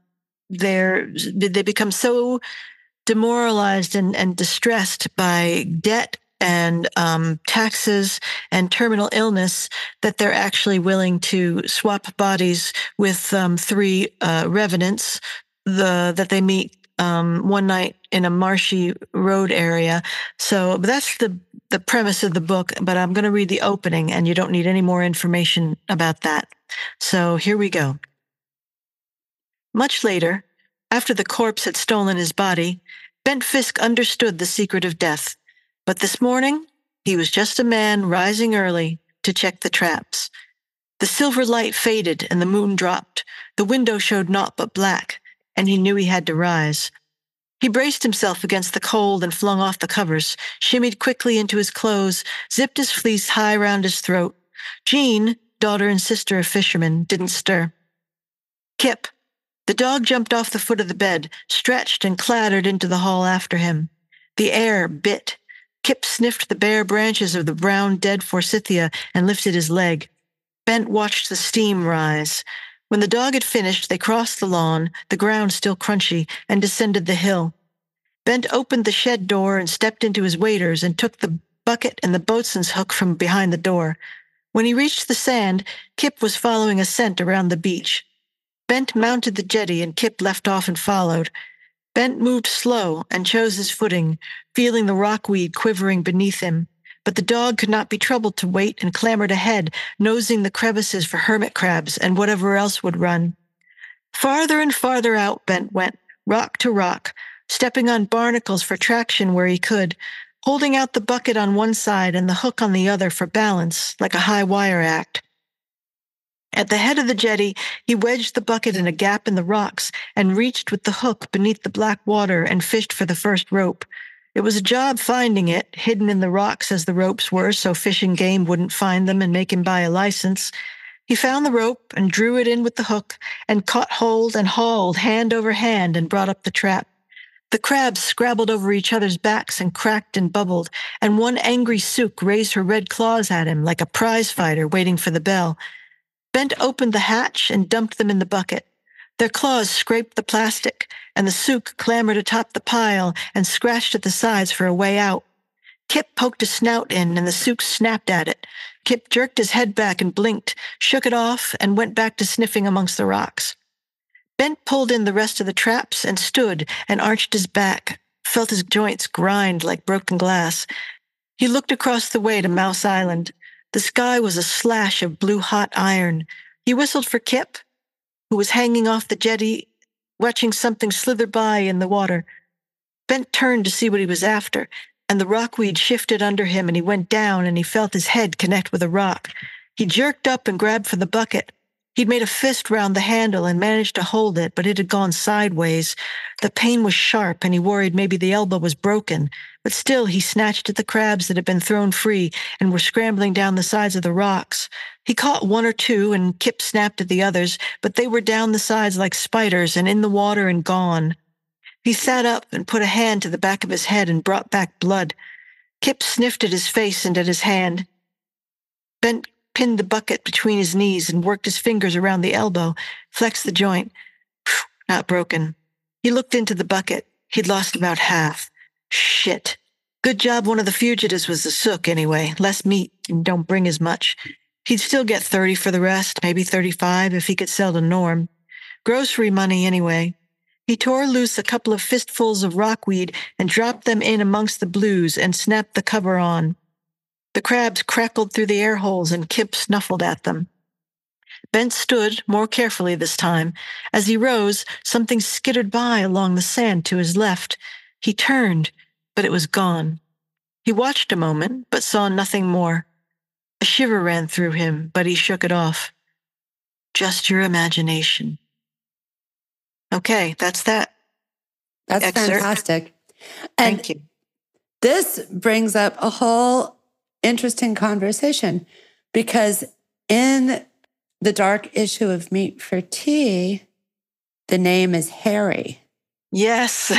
[SPEAKER 3] they become so demoralized and distressed by debt and taxes and terminal illness that they're actually willing to swap bodies with 3 revenants that they meet one night in a marshy road area. So that's the premise of the book, but I'm going to read the opening, and you don't need any more information about that. So here we go. Much later, after the corpse had stolen his body, Bent Fisk understood the secret of death. But this morning, he was just a man rising early to check the traps. The silver light faded and the moon dropped. The window showed naught but black, and he knew he had to rise. He braced himself against the cold and flung off the covers, shimmied quickly into his clothes, zipped his fleece high round his throat. Jean, daughter and sister of fishermen, didn't stir. Kip. The dog jumped off the foot of the bed, stretched and clattered into the hall after him. The air bit. Kip sniffed the bare branches of the brown dead forsythia and lifted his leg. Bent watched the steam rise. When the dog had finished, they crossed the lawn, the ground still crunchy, and descended the hill. Bent opened the shed door and stepped into his waders and took the bucket and the boatswain's hook from behind the door. When he reached the sand, Kip was following a scent around the beach. Bent mounted the jetty and Kip left off and followed. Bent moved slow and chose his footing, feeling the rockweed quivering beneath him. But the dog could not be troubled to wait and clambered ahead, nosing the crevices for hermit crabs and whatever else would run. Farther and farther out Bent went, rock to rock, stepping on barnacles for traction where he could, holding out the bucket on one side and the hook on the other for balance, like a high wire act. At the head of the jetty, he wedged the bucket in a gap in the rocks and reached with the hook beneath the black water and fished for the first rope. It was a job finding it, hidden in the rocks as the ropes were, so fishing game wouldn't find them and make him buy a license. He found the rope and drew it in with the hook and caught hold and hauled hand over hand and brought up the trap. The crabs scrabbled over each other's backs and cracked and bubbled, and one angry sook raised her red claws at him like a prize fighter waiting for the bell. Bent opened the hatch and dumped them in the bucket. Their claws scraped the plastic, and the sook clambered atop the pile and scratched at the sides for a way out. Kip poked a snout in, and the sook snapped at it. Kip jerked his head back and blinked, shook it off, and went back to sniffing amongst the rocks. Bent pulled in the rest of the traps and stood and arched his back, felt his joints grind like broken glass. He looked across the way to Mouse Island. The sky was a slash of blue-hot iron. He whistled for Kip, who was hanging off the jetty, watching something slither by in the water. Bent turned to see what he was after, and the rockweed shifted under him, and he went down, and he felt his head connect with a rock. He jerked up and grabbed for the bucket. He'd made a fist round the handle and managed to hold it, but it had gone sideways. The pain was sharp, and he worried maybe the elbow was broken. But still, he snatched at the crabs that had been thrown free and were scrambling down the sides of the rocks. He caught one or two, and Kip snapped at the others, but they were down the sides like spiders and in the water and gone. He sat up and put a hand to the back of his head and brought back blood. Kip sniffed at his face and at his hand. Bent pinned the bucket between his knees and worked his fingers around the elbow, flexed the joint. Not broken. He looked into the bucket. He'd lost about half. Shit. Good job one of the fugitives was the sook, anyway. Less meat and don't bring as much. He'd still get 30 for the rest, maybe 35 if he could sell to Norm. Grocery money, anyway. He tore loose a couple of fistfuls of rockweed and dropped them in amongst the blues and snapped the cover on. The crabs crackled through the air holes and Kip snuffled at them. Bent stood, more carefully this time. As he rose, something skittered by along the sand to his left. He turned, but it was gone. He watched a moment, but saw nothing more. A shiver ran through him, but he shook it off. Just your imagination. Okay, that's that.
[SPEAKER 1] That's
[SPEAKER 3] excerpt.
[SPEAKER 1] Fantastic. And
[SPEAKER 3] Thank you.
[SPEAKER 1] this brings up a whole interesting conversation because in the dark issue of Meat for Tea, the name is Harry.
[SPEAKER 3] Yes.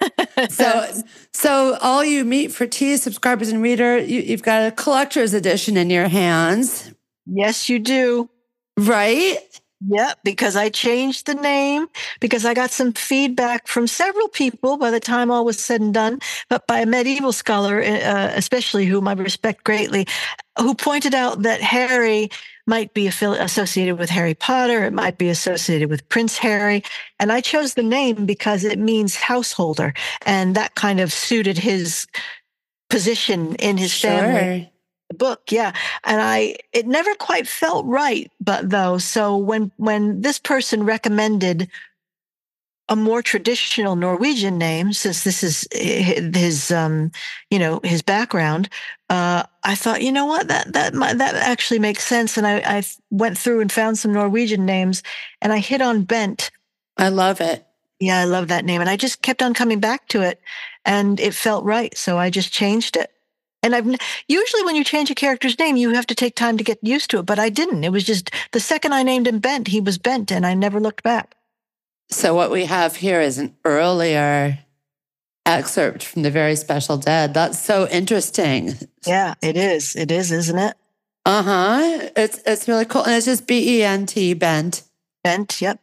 [SPEAKER 1] So all you Meat for Tea subscribers and reader, you've got a collector's edition in your hands.
[SPEAKER 3] Yes, you do.
[SPEAKER 1] Right?
[SPEAKER 3] Yeah, because I changed the name because I got some feedback from several people by the time all was said and done, but by a medieval scholar, especially whom I respect greatly, who pointed out that Harry might be associated with Harry Potter. It might be associated with Prince Harry. And I chose the name because it means householder. And that kind of suited his position in his family. Book, yeah. And it never quite felt right, but though, so when this person recommended a more traditional Norwegian name, since this is his his background, I thought, you know what, that actually makes sense. And I went through and found some Norwegian names, and I hit on Bent.
[SPEAKER 1] I love it.
[SPEAKER 3] Yeah, I love that name, and I just kept on coming back to it, and it felt right, so I just changed it. And usually when you change a character's name, you have to take time to get used to it, but I didn't. It was just the second I named him Bent, he was Bent, and I never looked back.
[SPEAKER 1] So what we have here is an earlier excerpt from The Very Special Dead. That's so interesting.
[SPEAKER 3] Yeah, it is. It is, isn't it?
[SPEAKER 1] Uh-huh. It's really cool. And it's just B-E-N-T, Bent.
[SPEAKER 3] Bent, yep.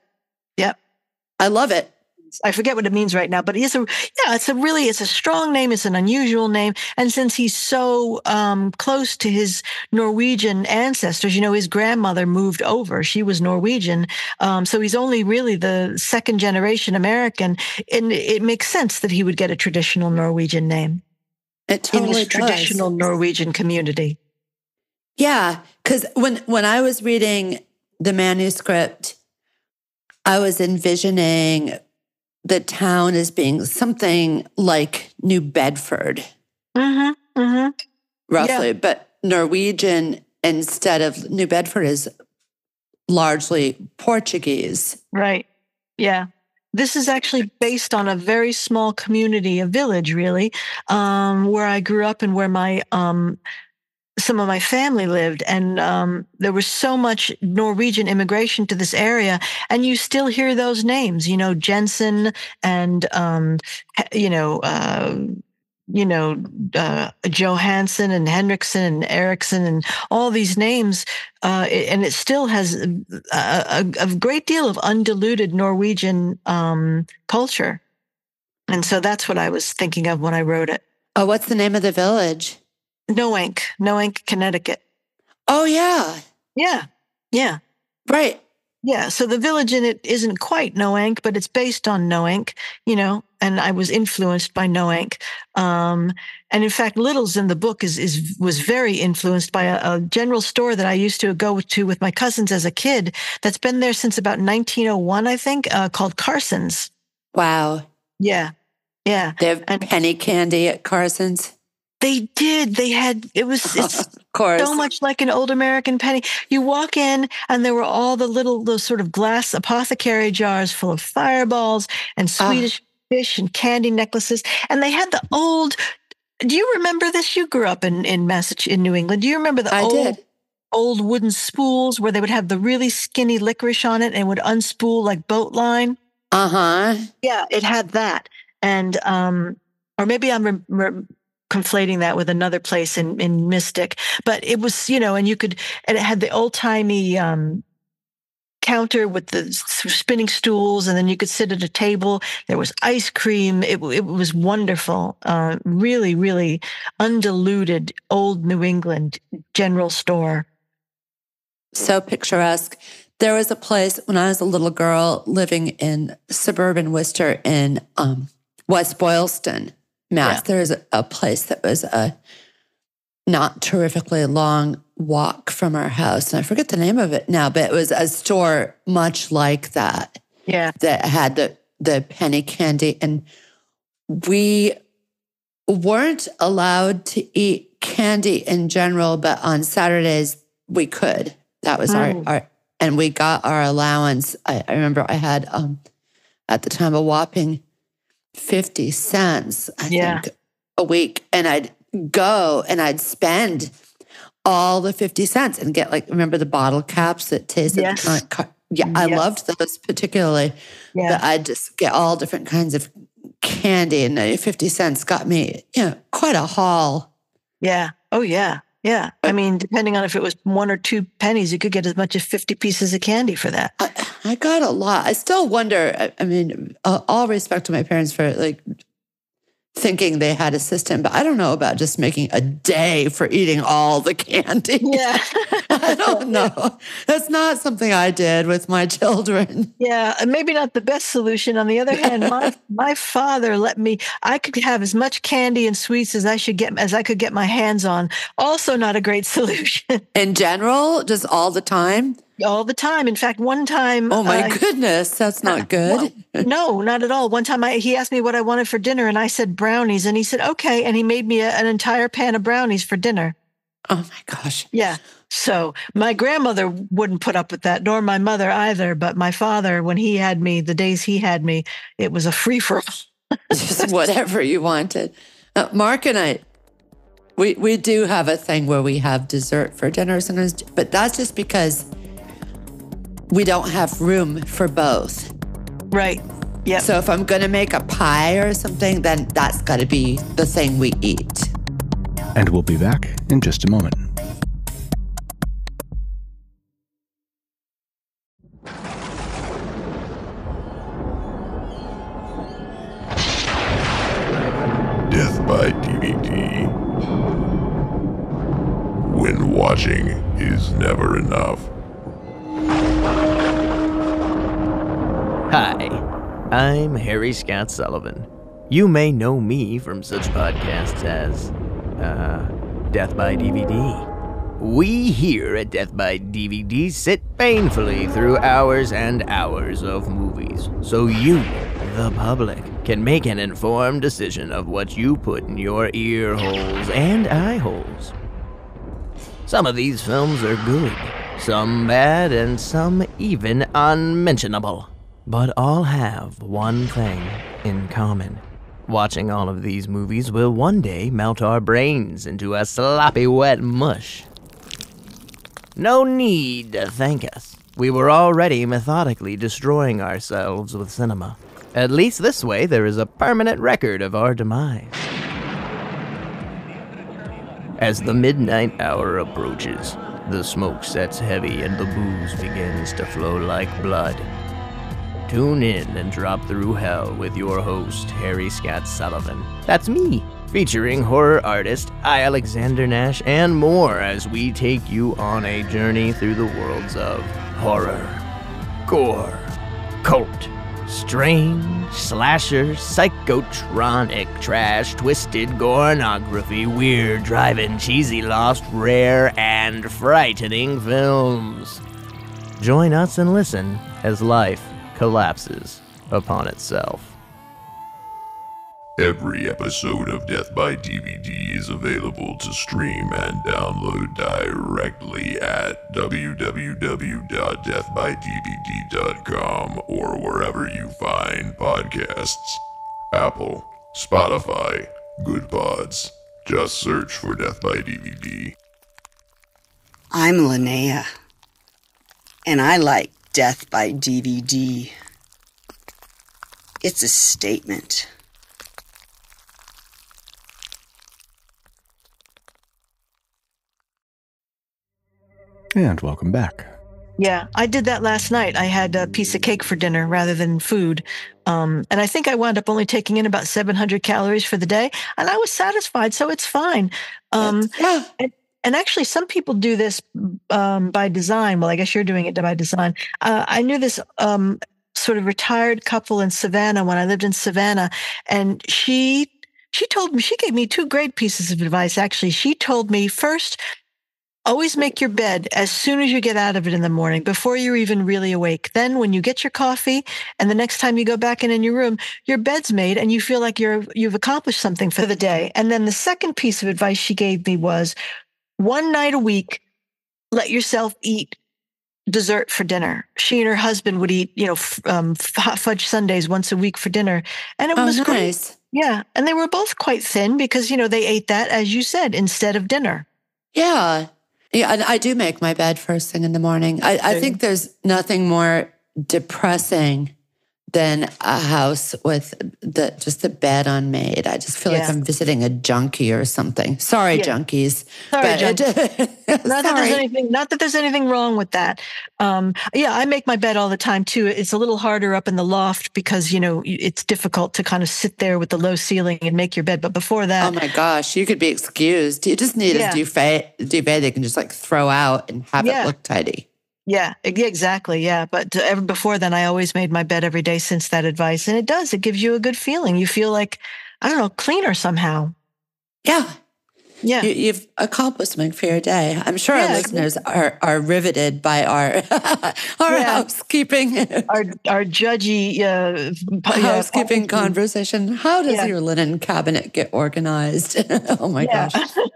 [SPEAKER 1] I love it.
[SPEAKER 3] I forget what it means right now, but it's a strong name. It's an unusual name. And since he's so close to his Norwegian ancestors, his grandmother moved over. She was Norwegian. So he's only really the second generation American. And it makes sense that he would get a traditional Norwegian name.
[SPEAKER 1] It totally
[SPEAKER 3] in his
[SPEAKER 1] does.
[SPEAKER 3] Traditional Norwegian community.
[SPEAKER 1] Yeah, because when I was reading the manuscript, I was envisioning the town as being something like New Bedford, roughly.
[SPEAKER 3] Yeah.
[SPEAKER 1] But Norwegian instead of New Bedford is largely Portuguese.
[SPEAKER 3] Right. Yeah. This is actually based on a very small community, a village, really, where I grew up and where my some of my family lived, and there was so much Norwegian immigration to this area, and you still hear those names, Jensen and Johansson and Henriksen and Eriksson and all these names, and it still has a great deal of undiluted Norwegian culture, and so that's what I was thinking of when I wrote it.
[SPEAKER 1] Oh, what's the name of the village?
[SPEAKER 3] Noank, Connecticut.
[SPEAKER 1] Oh, yeah.
[SPEAKER 3] Yeah.
[SPEAKER 1] Right.
[SPEAKER 3] Yeah, so the village in it isn't quite Noank, but it's based on Noank, and I was influenced by Noank. And in fact, Little's in the book was very influenced by a general store that I used to go to with my cousins as a kid that's been there since about 1901, I think, called Carson's.
[SPEAKER 1] Wow.
[SPEAKER 3] Yeah.
[SPEAKER 1] They have penny candy at Carson's?
[SPEAKER 3] They did. It's
[SPEAKER 1] of course.
[SPEAKER 3] So much like an old American penny. You walk in and there were all those sort of glass apothecary jars full of fireballs and Swedish fish and candy necklaces. And they had do you remember this? You grew up in New England. Do you remember old wooden spools where they would have the really skinny licorice on it and would unspool like boat line?
[SPEAKER 1] Uh-huh.
[SPEAKER 3] Yeah, it had that. And, or maybe I'm conflating that with another place in Mystic, but it was, and it had the old timey counter with the spinning stools, and then you could sit at a table. There was ice cream. It was wonderful. Really, really undiluted old New England general store.
[SPEAKER 1] So picturesque. There was a place when I was a little girl living in suburban Worcester in West Boylston, Mass. Yeah. There was a place that was a not terrifically long walk from our house. And I forget the name of it now, but it was a store much like that.
[SPEAKER 3] Yeah.
[SPEAKER 1] That had the penny candy. And we weren't allowed to eat candy in general, but on Saturdays we could. That was our and we got our allowance. I remember I had at the time a whopping 50 cents, I think, a week. And I'd go and I'd spend all the 50 cents and get remember the bottle caps that tasted I loved those particularly. Yeah. But I'd just get all different kinds of candy, and 50 cents got me, quite a haul.
[SPEAKER 3] Yeah. Oh, yeah. Yeah. I mean, depending on if it was 1 or 2 pennies, you could get as much as 50 pieces of candy for that.
[SPEAKER 1] I got a lot. I still wonder, I mean, all respect to my parents for like thinking they had a system, but I don't know about just making a day for eating all the candy.
[SPEAKER 3] Yeah.
[SPEAKER 1] I don't know. That's not something I did with my children.
[SPEAKER 3] Yeah, and maybe not the best solution. On the other hand, my father I could have as much candy and sweets as I could get my hands on. Also not a great solution.
[SPEAKER 1] In general, just all the time?
[SPEAKER 3] All the time. In fact, one time...
[SPEAKER 1] Oh my goodness, that's not good.
[SPEAKER 3] No, not at all. One time he asked me what I wanted for dinner, and I said brownies, and he said, okay, and he made me an entire pan of brownies for dinner.
[SPEAKER 1] Oh my gosh.
[SPEAKER 3] Yeah. So my grandmother wouldn't put up with that, nor my mother either, but my father, when he had me, the days he had me, it was a free-for-all.
[SPEAKER 1] Just whatever you wanted. Mark and I, we do have a thing where we have dessert for dinner sometimes, but that's just because we don't have room for both.
[SPEAKER 3] Right. Yeah.
[SPEAKER 1] So if I'm going to make a pie or something, then that's got to be the thing we eat.
[SPEAKER 2] And we'll be back in just a moment.
[SPEAKER 4] Death by DVD. When watching is never enough.
[SPEAKER 5] Hi, I'm Harry Scott Sullivan. You may know me from such podcasts as, Death by DVD. We here at Death by DVD sit painfully through hours and hours of movies, so you, the public, can make an informed decision of what you put in your ear holes and eye holes. Some of these films are good, some bad, and some even unmentionable. But all have one thing in common. Watching all of these movies will one day melt our brains into a sloppy wet mush. No need to thank us. We were already methodically destroying ourselves with cinema. At least this way there is a permanent record of our demise. As the midnight hour approaches, the smoke sets heavy and the booze begins to flow like blood. Tune in and drop through hell with your host, Harry Scott Sullivan. That's me, featuring horror artist I. Alexander Nash and more as we take you on a journey through the worlds of horror, gore, cult, strange, slasher, psychotronic, trash, twisted gornography, weird, drive-in, cheesy, lost, rare, and frightening films. Join us and listen as life collapses upon itself.
[SPEAKER 4] Every episode of Death by DVD is available to stream and download directly at www.deathbydvd.com or wherever you find podcasts. Apple, Spotify, Good Pods. Just search for Death by DVD.
[SPEAKER 6] I'm Linnea, and I like Death by DVD. It's a statement.
[SPEAKER 2] And welcome back.
[SPEAKER 3] Yeah, I did that last night. I had a piece of cake for dinner rather than food. And I think I wound up only taking in about 700 calories for the day. And I was satisfied, so it's fine.
[SPEAKER 1] Yeah.
[SPEAKER 3] And actually, some people do this by design. Well, I guess you're doing it by design. I knew this sort of retired couple in Savannah when I lived in Savannah. And she told me, she gave me 2 great pieces of advice, actually. She told me, first, always make your bed as soon as you get out of it in the morning, before you're even really awake. Then when you get your coffee and the next time you go back in your room, your bed's made and you feel like you've accomplished something for the day. And then the second piece of advice she gave me was, one night a week, let yourself eat dessert for dinner. She and her husband would eat, hot fudge sundaes once a week for dinner. And it was
[SPEAKER 1] nice.
[SPEAKER 3] Great. Yeah. And they were both quite thin because, they ate that, as you said, instead of dinner.
[SPEAKER 1] Yeah. Yeah, and I do make my bed first thing in the morning. I think there's nothing more depressing than a house with the bed unmade. I just feel like I'm visiting a junkie or something. Sorry, junkies.
[SPEAKER 3] Sorry, junkies. Not that there's anything wrong with that. I make my bed all the time too. It's a little harder up in the loft because, it's difficult to kind of sit there with the low ceiling and make your bed. But before that.
[SPEAKER 1] Oh my gosh, you could be excused. You just need a duvet they can just like throw out and have it look tidy.
[SPEAKER 3] Yeah, exactly. Yeah. But before then, I always made my bed every day since that advice. And it gives you a good feeling. You feel like, I don't know, cleaner somehow.
[SPEAKER 1] Yeah.
[SPEAKER 3] Yeah.
[SPEAKER 1] You've accomplished something for your day. I'm sure our listeners are riveted by our housekeeping.
[SPEAKER 3] Our judgy
[SPEAKER 1] housekeeping conversation. How does your linen cabinet get organized? Oh my gosh.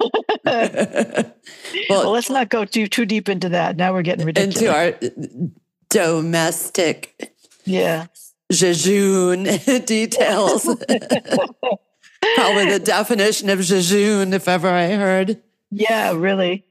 [SPEAKER 3] Well, let's not go too deep into that. Now we're getting ridiculous.
[SPEAKER 1] Into our domestic jejune details. Probably the definition of jejune, if ever I heard.
[SPEAKER 3] Yeah, really.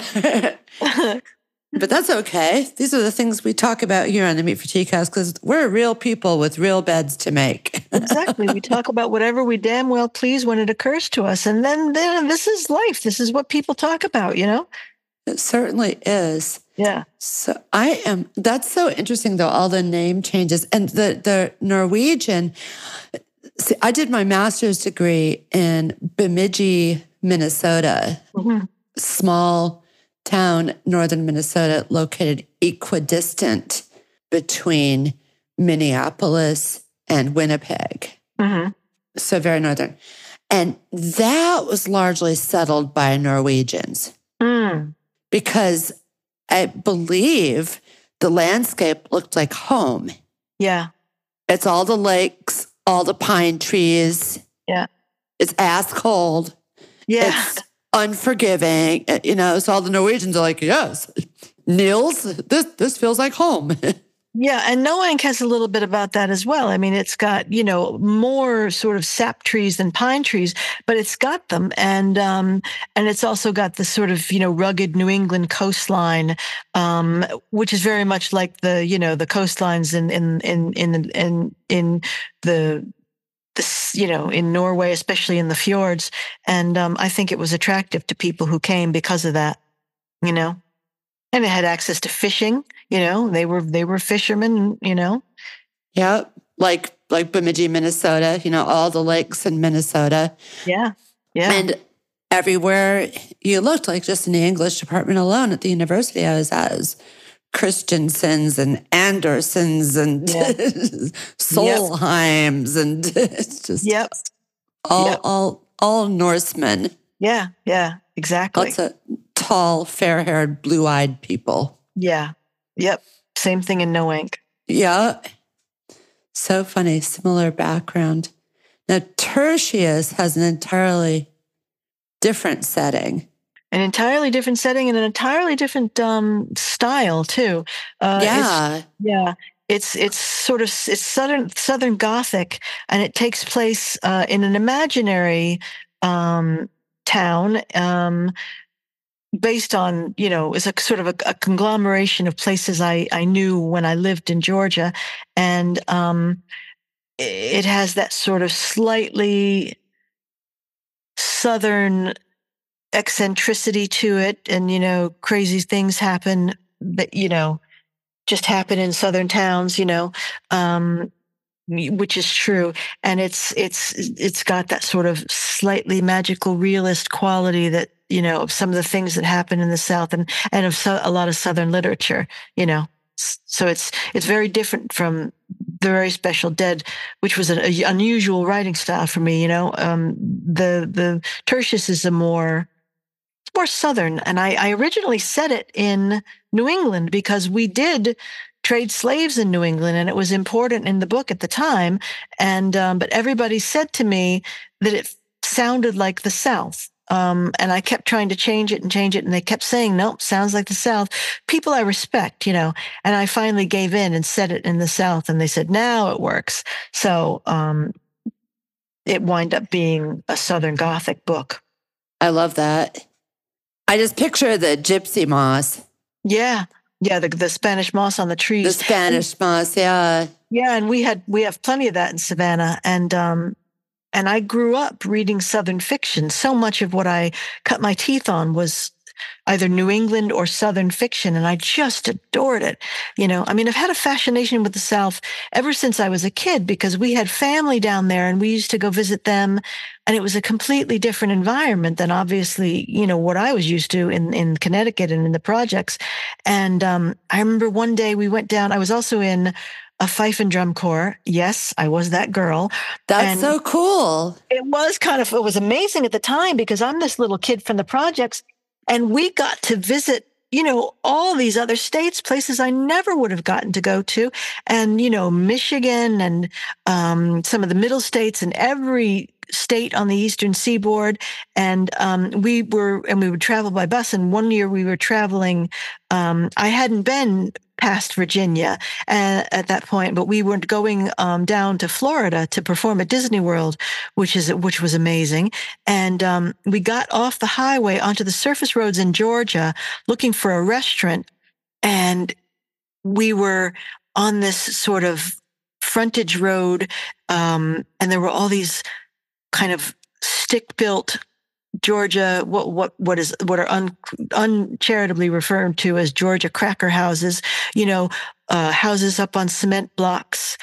[SPEAKER 1] But that's okay. These are the things we talk about here on the Meat for Tea Cast because we're real people with real beds to make.
[SPEAKER 3] Exactly. We talk about whatever we damn well please when it occurs to us. And then this is life. This is what people talk about,
[SPEAKER 1] It certainly is.
[SPEAKER 3] Yeah.
[SPEAKER 1] So that's so interesting though, all the name changes. And the Norwegian, see, I did my master's degree in Bemidji, Minnesota, small town, northern Minnesota, located equidistant between Minneapolis and Winnipeg. So very northern. And that was largely settled by Norwegians because I believe the landscape looked like home.
[SPEAKER 3] Yeah.
[SPEAKER 1] It's all the lakes, all the pine trees.
[SPEAKER 3] Yeah.
[SPEAKER 1] It's ass cold.
[SPEAKER 3] Yeah.
[SPEAKER 1] It's unforgiving. So all the Norwegians are like, yes, Niels, this feels like home.
[SPEAKER 3] Yeah. And Noank has a little bit about that as well. I mean, it's got, more sort of sap trees than pine trees, but it's got them. And it's also got the sort of, rugged New England coastline, which is very much like the coastlines in Norway, especially in the fjords. And I think it was attractive to people who came because of that, and it had access to fishing, they were fishermen,
[SPEAKER 1] Yeah. Like Bemidji, Minnesota, all the lakes in Minnesota.
[SPEAKER 3] Yeah. Yeah.
[SPEAKER 1] And everywhere you looked, like just in the English department alone at the university I was at, is Christensens and Andersons and Solheims and it's just all Norsemen.
[SPEAKER 3] Yeah, yeah, exactly.
[SPEAKER 1] Lots of tall, fair-haired, blue-eyed people.
[SPEAKER 3] Yeah. Yep. Same thing in Noank.
[SPEAKER 1] Yeah. So funny, similar background. Now Tertius has an entirely different setting.
[SPEAKER 3] An entirely different setting and an entirely different style too. It's Southern Gothic, and it takes place in an imaginary town based on is a sort of a conglomeration of places I knew when I lived in Georgia, and it has that sort of slightly Southern eccentricity to it, and crazy things happen that just happen in Southern towns, which is true, and it's got that sort of slightly magical realist quality that of some of the things that happen in the South, and of a lot of Southern literature, So it's very different from The Very Special Dead, which was an unusual writing style for me. The Tertius is more Southern. And I originally set it in New England because we did trade slaves in New England, and it was important in the book at the time. And but everybody said to me that it sounded like the South. And I kept trying to change it, and they kept saying, nope, sounds like the South. People I respect, and I finally gave in and set it in the South, and they said, now it works. So it wound up being a Southern Gothic book.
[SPEAKER 1] I love that. I just picture the gypsy moss.
[SPEAKER 3] Yeah. Yeah, the Spanish moss on the trees.
[SPEAKER 1] The Spanish moss, yeah.
[SPEAKER 3] Yeah, and we have plenty of that in Savannah, and I grew up reading Southern fiction. So much of what I cut my teeth on was either New England or Southern fiction, and I just adored it. I mean, I've had a fascination with the South ever since I was a kid because we had family down there and we used to go visit them, and it was a completely different environment than obviously, what I was used to in Connecticut and in the projects. And I remember one day we went down, I was also in a fife and drum corps. Yes, I was that girl.
[SPEAKER 1] That's so cool.
[SPEAKER 3] It was amazing at the time because I'm this little kid from the projects. And we got to visit, all these other states, places I never would have gotten to go to. And, Michigan and some of the middle states and every state on the Eastern Seaboard. And we would travel by bus. And one year we were traveling, I hadn't been past Virginia at that point, but we were going down to Florida to perform at Disney World, which was amazing. And we got off the highway onto the surface roads in Georgia looking for a restaurant, and we were on this sort of frontage road, and there were all these kind of stick-built Georgia, what are uncharitably referred to as Georgia cracker houses, houses up on cement blocks,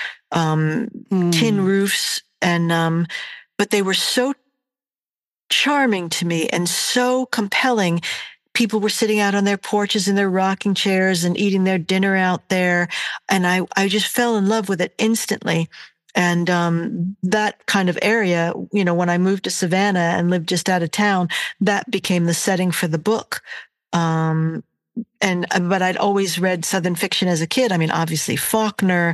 [SPEAKER 3] tin roofs, and but they were so charming to me and so compelling. People were sitting out on their porches in their rocking chairs and eating their dinner out there, and I just fell in love with it instantly. And that kind of area, when I moved to Savannah and lived just out of town, that became the setting for the book. But I'd always read Southern fiction as a kid. I mean, obviously Faulkner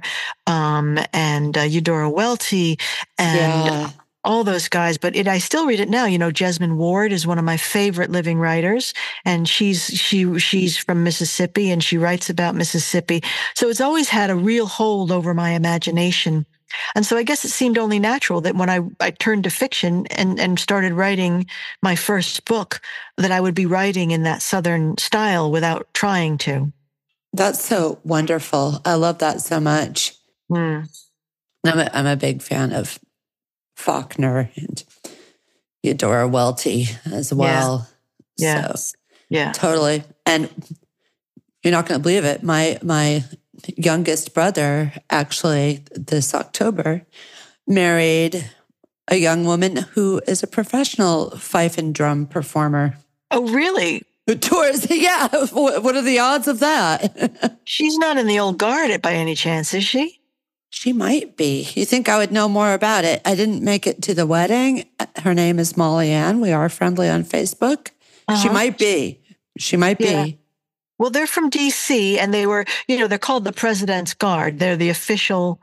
[SPEAKER 3] and Eudora Welty and all those guys. But I still read it now. Jesmyn Ward is one of my favorite living writers, and she's from Mississippi and she writes about Mississippi. So it's always had a real hold over my imagination. And so I guess it seemed only natural that when I turned to fiction and started writing my first book, that I would be writing in that Southern style without trying to.
[SPEAKER 1] That's so wonderful. I love that so much. I'm a big fan of Faulkner and Eudora Welty as well.
[SPEAKER 3] Yeah.
[SPEAKER 1] So, totally. And you're not going to believe it. My youngest brother, actually, this October, married a young woman who is a professional fife and drum performer.
[SPEAKER 3] Oh, really?
[SPEAKER 1] Who tours? Yeah. What are the odds of that?
[SPEAKER 3] She's not in the old guard by any chance, is she?
[SPEAKER 1] She might be. You think I would know more about it? I didn't make it to the wedding. Her name is Molly Ann. We are friendly on Facebook. She might be. She might be.
[SPEAKER 3] Well, they're from D.C. and they were, they're called the President's Guard. They're the official,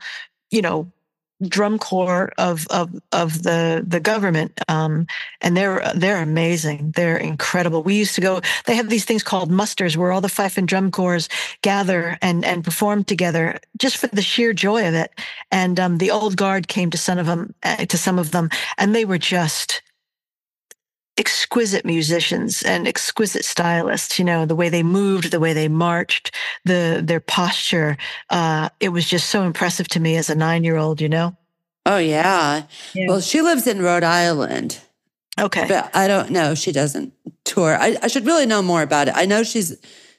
[SPEAKER 3] drum corps of the government. And they're amazing. They're incredible. We used to go, they have these things called musters where all the fife and drum corps gather and perform together just for the sheer joy of it. And the old guard came to some of them, and they were just exquisite musicians and exquisite stylists, the way they moved, the way they marched, their posture. It was just so impressive to me as a 9-year-old,
[SPEAKER 1] Oh, yeah. Well, she lives in Rhode Island.
[SPEAKER 3] Okay.
[SPEAKER 1] But I don't know. She doesn't tour. I should really know more about it. I know she's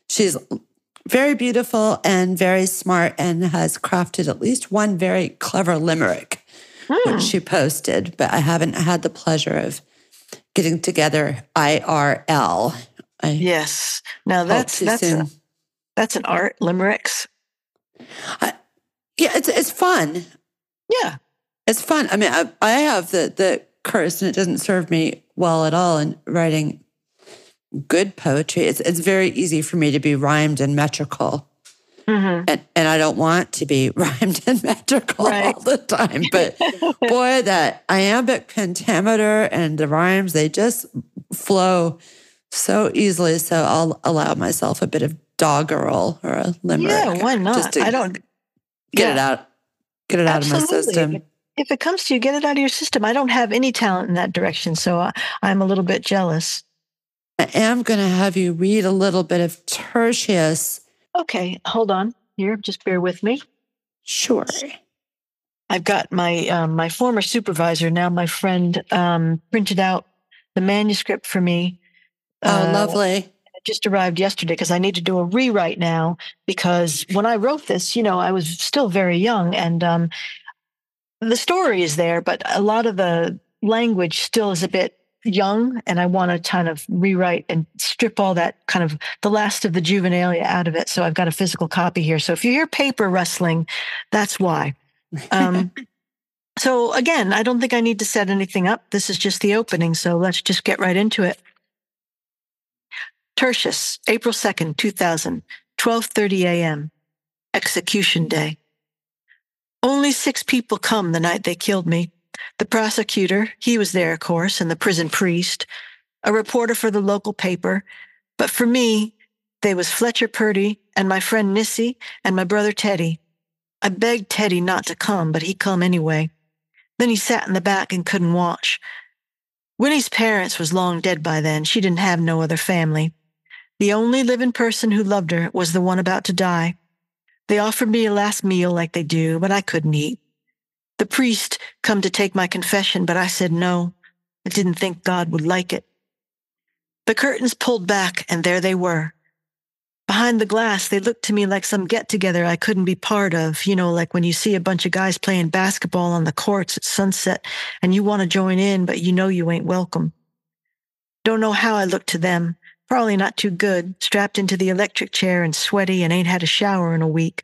[SPEAKER 1] very beautiful and very smart and has crafted at least one very clever limerick, which she posted, but I haven't had the pleasure of getting together IRL.
[SPEAKER 3] Yes. Now that's an art, limericks.
[SPEAKER 1] It's fun.
[SPEAKER 3] Yeah.
[SPEAKER 1] It's fun. I mean, I have the curse, and it doesn't serve me well at all in writing good poetry. It's very easy for me to be rhymed and metrical. And I don't want to be rhymed and metrical all the time. But boy, that iambic pentameter and the rhymes, they just flow so easily. So I'll allow myself a bit of doggerel or a limerick.
[SPEAKER 3] Yeah, why not?
[SPEAKER 1] Just to get it out. Get it out of my system.
[SPEAKER 3] If it comes to you, get it out of your system. I don't have any talent in that direction, so I'm a little bit jealous.
[SPEAKER 1] I am going to have you read a little bit of Tertius
[SPEAKER 3] Okay, hold on here. Just bear with me.
[SPEAKER 1] Sure.
[SPEAKER 3] I've got my my former supervisor, now my friend, printed out the manuscript for me.
[SPEAKER 1] Oh, lovely.
[SPEAKER 3] It just arrived yesterday because I need to do a rewrite now, because when I wrote this, I was still very young, and the story is there, but a lot of the language still is a bit young, and I want to kind of rewrite and strip all that kind of the last of the juvenilia out of it. So I've got a physical copy here. So if you hear paper rustling, that's why. So again, I don't think I need to set anything up. This is just the opening. So let's just get right into it. Tertius, April 2nd, 2000, 12:30 a.m. Execution day. Only 6 people come the night they killed me. The prosecutor, he was there, of course, and the prison priest, a reporter for the local paper. But for me, they was Fletcher Purdy and my friend Nissy and my brother Teddy. I begged Teddy not to come, but he come anyway. Then he sat in the back and couldn't watch. Winnie's parents was long dead by then. She didn't have no other family. The only living person who loved her was the one about to die. They offered me a last meal like they do, but I couldn't eat. The priest come to take my confession, but I said no. I didn't think God would like it. The curtains pulled back, and there they were. Behind the glass, they looked to me like some get-together I couldn't be part of, like when you see a bunch of guys playing basketball on the courts at sunset, and you want to join in, but you ain't welcome. Don't know how I looked to them. Probably not too good, strapped into the electric chair and sweaty and ain't had a shower in a week.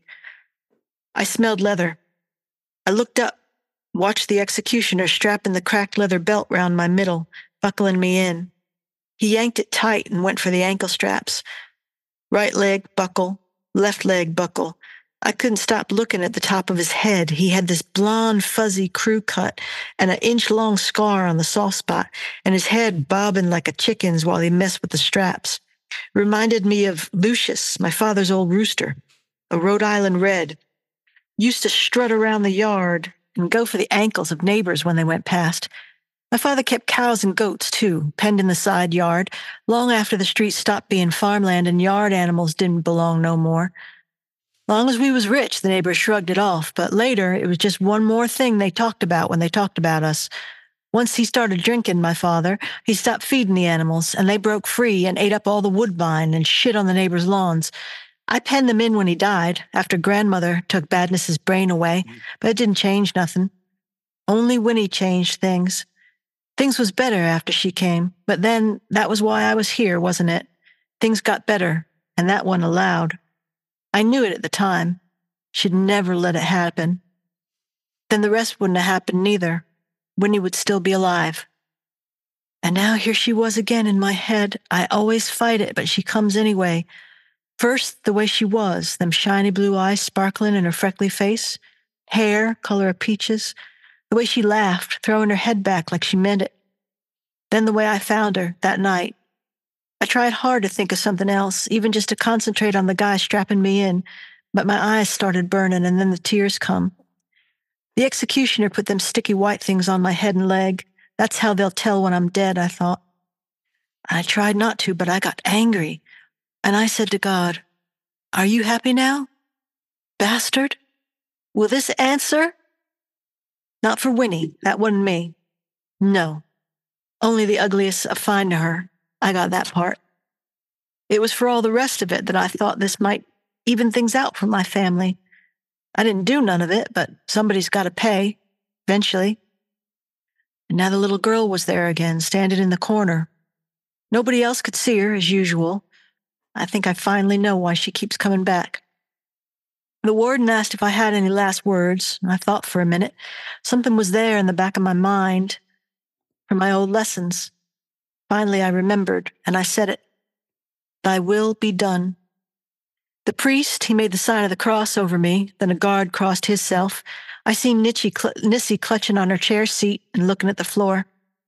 [SPEAKER 3] I smelled leather. I looked up, watched the executioner strapping the cracked leather belt round my middle, buckling me in. He yanked it tight and went for the ankle straps. Right leg, buckle. Left leg, buckle. I couldn't stop looking at the top of his head. He had this blonde, fuzzy crew cut and an inch-long scar on the soft spot, and his head bobbing like a chicken's while he messed with the straps. Reminded me of Lucius, my father's old rooster, a Rhode Island red. Used to strut around the yard and go for the ankles of neighbors when they went past. My father kept cows and goats, too, penned in the side yard, long after the street stopped being farmland and yard animals didn't belong no more. Long as we was rich, the neighbors shrugged it off, but later it was just one more thing they talked about when they talked about us. Once he started drinking, my father, he stopped feeding the animals, and they broke free and ate up all the woodbine and shit on the neighbors' lawns. I penned them in when he died, after grandmother took Badness's brain away, but it didn't change nothing. Only Winnie changed things. Things was better after she came, but then that was why I was here, wasn't it? Things got better, and that wasn't allowed. I knew it at the time. She'd never let it happen. Then the rest wouldn't have happened neither. Winnie would still be alive. And now here she was again in my head. I always fight it, but she comes anyway. First, the way she was, them shiny blue eyes sparkling in her freckly face, hair, color of peaches, the way she laughed, throwing her head back like she meant it. Then the way I found her that night. I tried hard to think of something else, even just to concentrate on the guy strapping me in, but my eyes started burning and then the tears come. The executioner put them sticky white things on my head and leg. That's how they'll tell when I'm dead, I thought. I tried not to, but I got angry. And I said to God, "Are you happy now? Bastard? Will this answer?" Not for Winnie, that wasn't me. No, only the ugliest of fine to her. I got that part. It was for all the rest of it that I thought this might even things out for my family. I didn't do none of it, but somebody's got to pay, eventually. And now the little girl was there again, standing in the corner. Nobody else could see her, as usual. I think I finally know why she keeps coming back. The warden asked if I had any last words, and I thought for a minute. Something was there in the back of my mind from my old lessons. Finally, I remembered, and I said it. "Thy will be done." The priest, he made the sign of the cross over me, then a guard crossed hisself. I seen Nissy clutching on her chair seat and looking at the floor.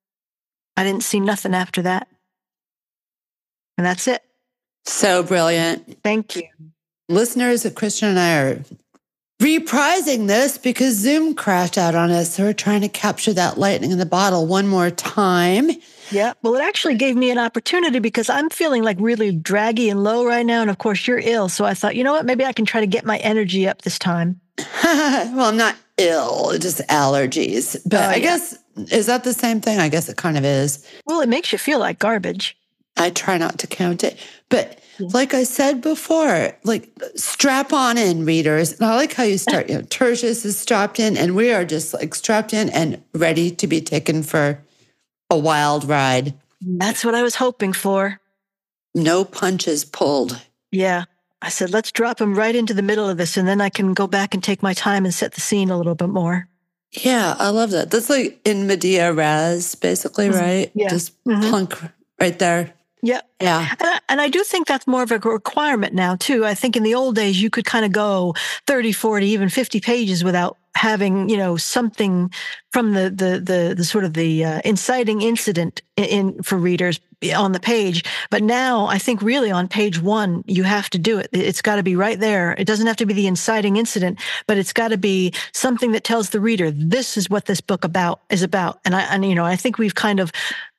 [SPEAKER 3] I didn't see nothing after that. And that's it.
[SPEAKER 1] So brilliant.
[SPEAKER 3] Thank you.
[SPEAKER 1] Listeners, Christian and I are reprising this because Zoom crashed out on us. So we're trying to capture that lightning in the bottle one more time.
[SPEAKER 3] Yeah. Well, it actually gave me an opportunity because I'm feeling like really draggy and low right now. And of course, you're ill. So I thought, you know what? Maybe I can try to get my energy up this time.
[SPEAKER 1] Well, I'm not ill, just allergies. But I guess, is that the same thing? I guess it kind of is.
[SPEAKER 3] Well, it makes you feel like garbage.
[SPEAKER 1] I try not to count it. But like I said before, like strap on in, readers. And I like how you start, Tertius is strapped in, and we are just like strapped in and ready to be taken for a wild ride.
[SPEAKER 3] That's what I was hoping for.
[SPEAKER 1] No punches pulled.
[SPEAKER 3] Yeah. I said, let's drop him right into the middle of this, and then I can go back and take my time and set the scene a little bit more.
[SPEAKER 1] Yeah, I love that. That's like in Medea Res, basically, right?
[SPEAKER 3] Yeah.
[SPEAKER 1] Just plunk right there.
[SPEAKER 3] Yeah.
[SPEAKER 1] Yeah.
[SPEAKER 3] And I do think that's more of a requirement now, too. I think in the old days, you could kind of go 30, 40, even 50 pages without having, something from the sort of the inciting incident for readers on the page. But now I think really on page 1, you have to do it. It's got to be right there. It doesn't have to be the inciting incident, but it's got to be something that tells the reader, this is what this book is about. And I think we've kind of,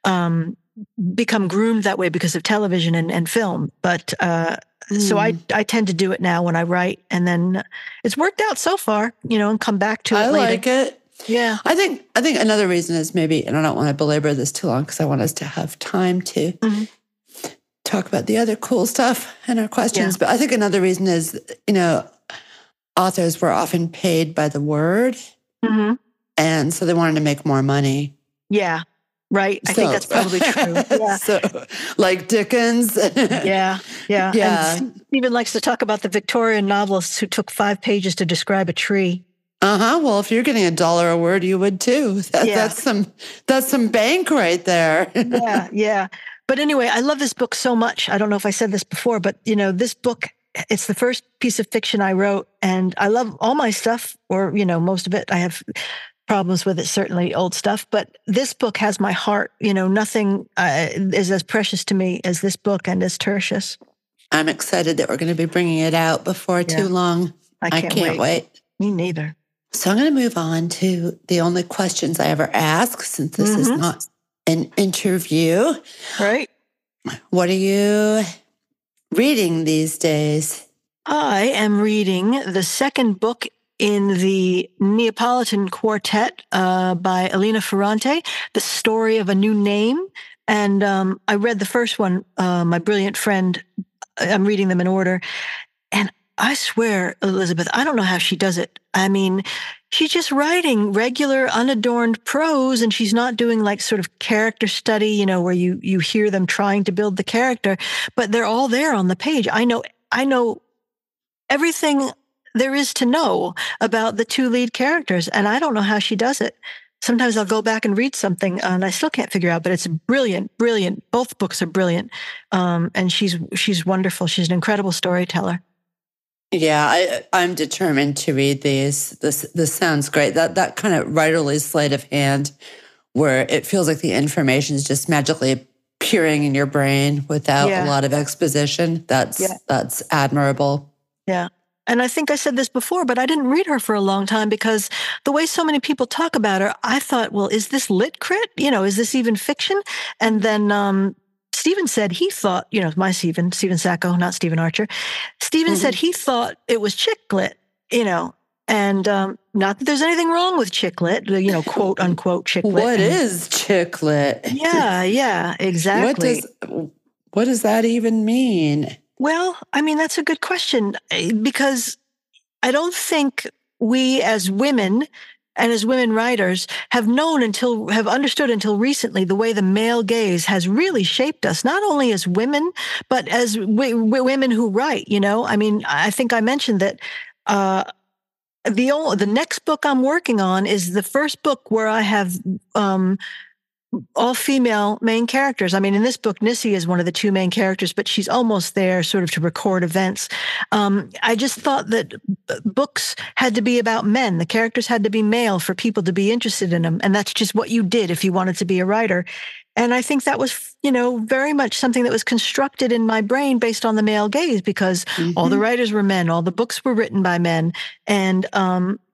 [SPEAKER 3] become groomed that way because of television and film. But so I tend to do it now when I write, and then it's worked out so far, and come back to it later.
[SPEAKER 1] I like it.
[SPEAKER 3] Yeah.
[SPEAKER 1] I think another reason is maybe, and I don't want to belabor this too long because I want us to have time to talk about the other cool stuff and our questions. But I think another reason is, authors were often paid by the word. And so they wanted to make more money.
[SPEAKER 3] Yeah. Right. I think that's probably true. Yeah.
[SPEAKER 1] So, like Dickens.
[SPEAKER 3] Yeah. And Stephen likes to talk about the Victorian novelists who took 5 pages to describe a tree.
[SPEAKER 1] Well, if you're getting $1 a word, you would too. That's some bank right there.
[SPEAKER 3] Yeah. But anyway, I love this book so much. I don't know if I said this before, but this book, it's the first piece of fiction I wrote, and I love all my stuff, or most of it. I have problems with it, certainly old stuff, but this book has my heart. Nothing is as precious to me as this book and as Tertius.
[SPEAKER 1] I'm excited that we're going to be bringing it out before too long.
[SPEAKER 3] I can't wait. Me neither.
[SPEAKER 1] So I'm going to move on to the only questions I ever ask, since this is not an interview.
[SPEAKER 3] Right.
[SPEAKER 1] What are you reading these days?
[SPEAKER 3] I am reading the second book in the Neapolitan Quartet by Elena Ferrante, The Story of a New Name. And I read the first one, My Brilliant Friend. I'm reading them in order. And I swear, Elizabeth, I don't know how she does it. I mean, she's just writing regular, unadorned prose, and she's not doing like sort of character study, where you hear them trying to build the character, but they're all there on the page. I know everything there is to know about the 2 lead characters, and I don't know how she does it. Sometimes I'll go back and read something, and I still can't figure out, but it's brilliant. Both books are brilliant, and she's wonderful. She's an incredible storyteller.
[SPEAKER 1] Yeah, I'm determined to read these. This sounds great. That kind of writerly sleight of hand, where it feels like the information is just magically appearing in your brain without a lot of exposition. That's admirable.
[SPEAKER 3] Yeah. And I think I said this before, but I didn't read her for a long time because the way so many people talk about her, I thought, well, is this lit crit? Is this even fiction? And then Stephen said he thought, my Stephen Sacco, not Stephen Archer. Stephen said he thought it was chick lit, and not that there's anything wrong with chick lit, quote unquote chick lit.
[SPEAKER 1] What is chick lit?
[SPEAKER 3] Yeah, exactly.
[SPEAKER 1] What does that even mean?
[SPEAKER 3] Well, I mean, that's a good question, because I don't think we as women and as women writers have understood until recently the way the male gaze has really shaped us, not only as women, but as women who write, I mean, I think I mentioned that the next book I'm working on is the first book where I have all female main characters. I mean, in this book, Nissi is one of the 2 main characters, but she's almost there sort of to record events. I just thought that books had to be about men. The characters had to be male for people to be interested in them. And that's just what you did if you wanted to be a writer. And I think that was, very much something that was constructed in my brain based on the male gaze, because all the writers were men, all the books were written by men. And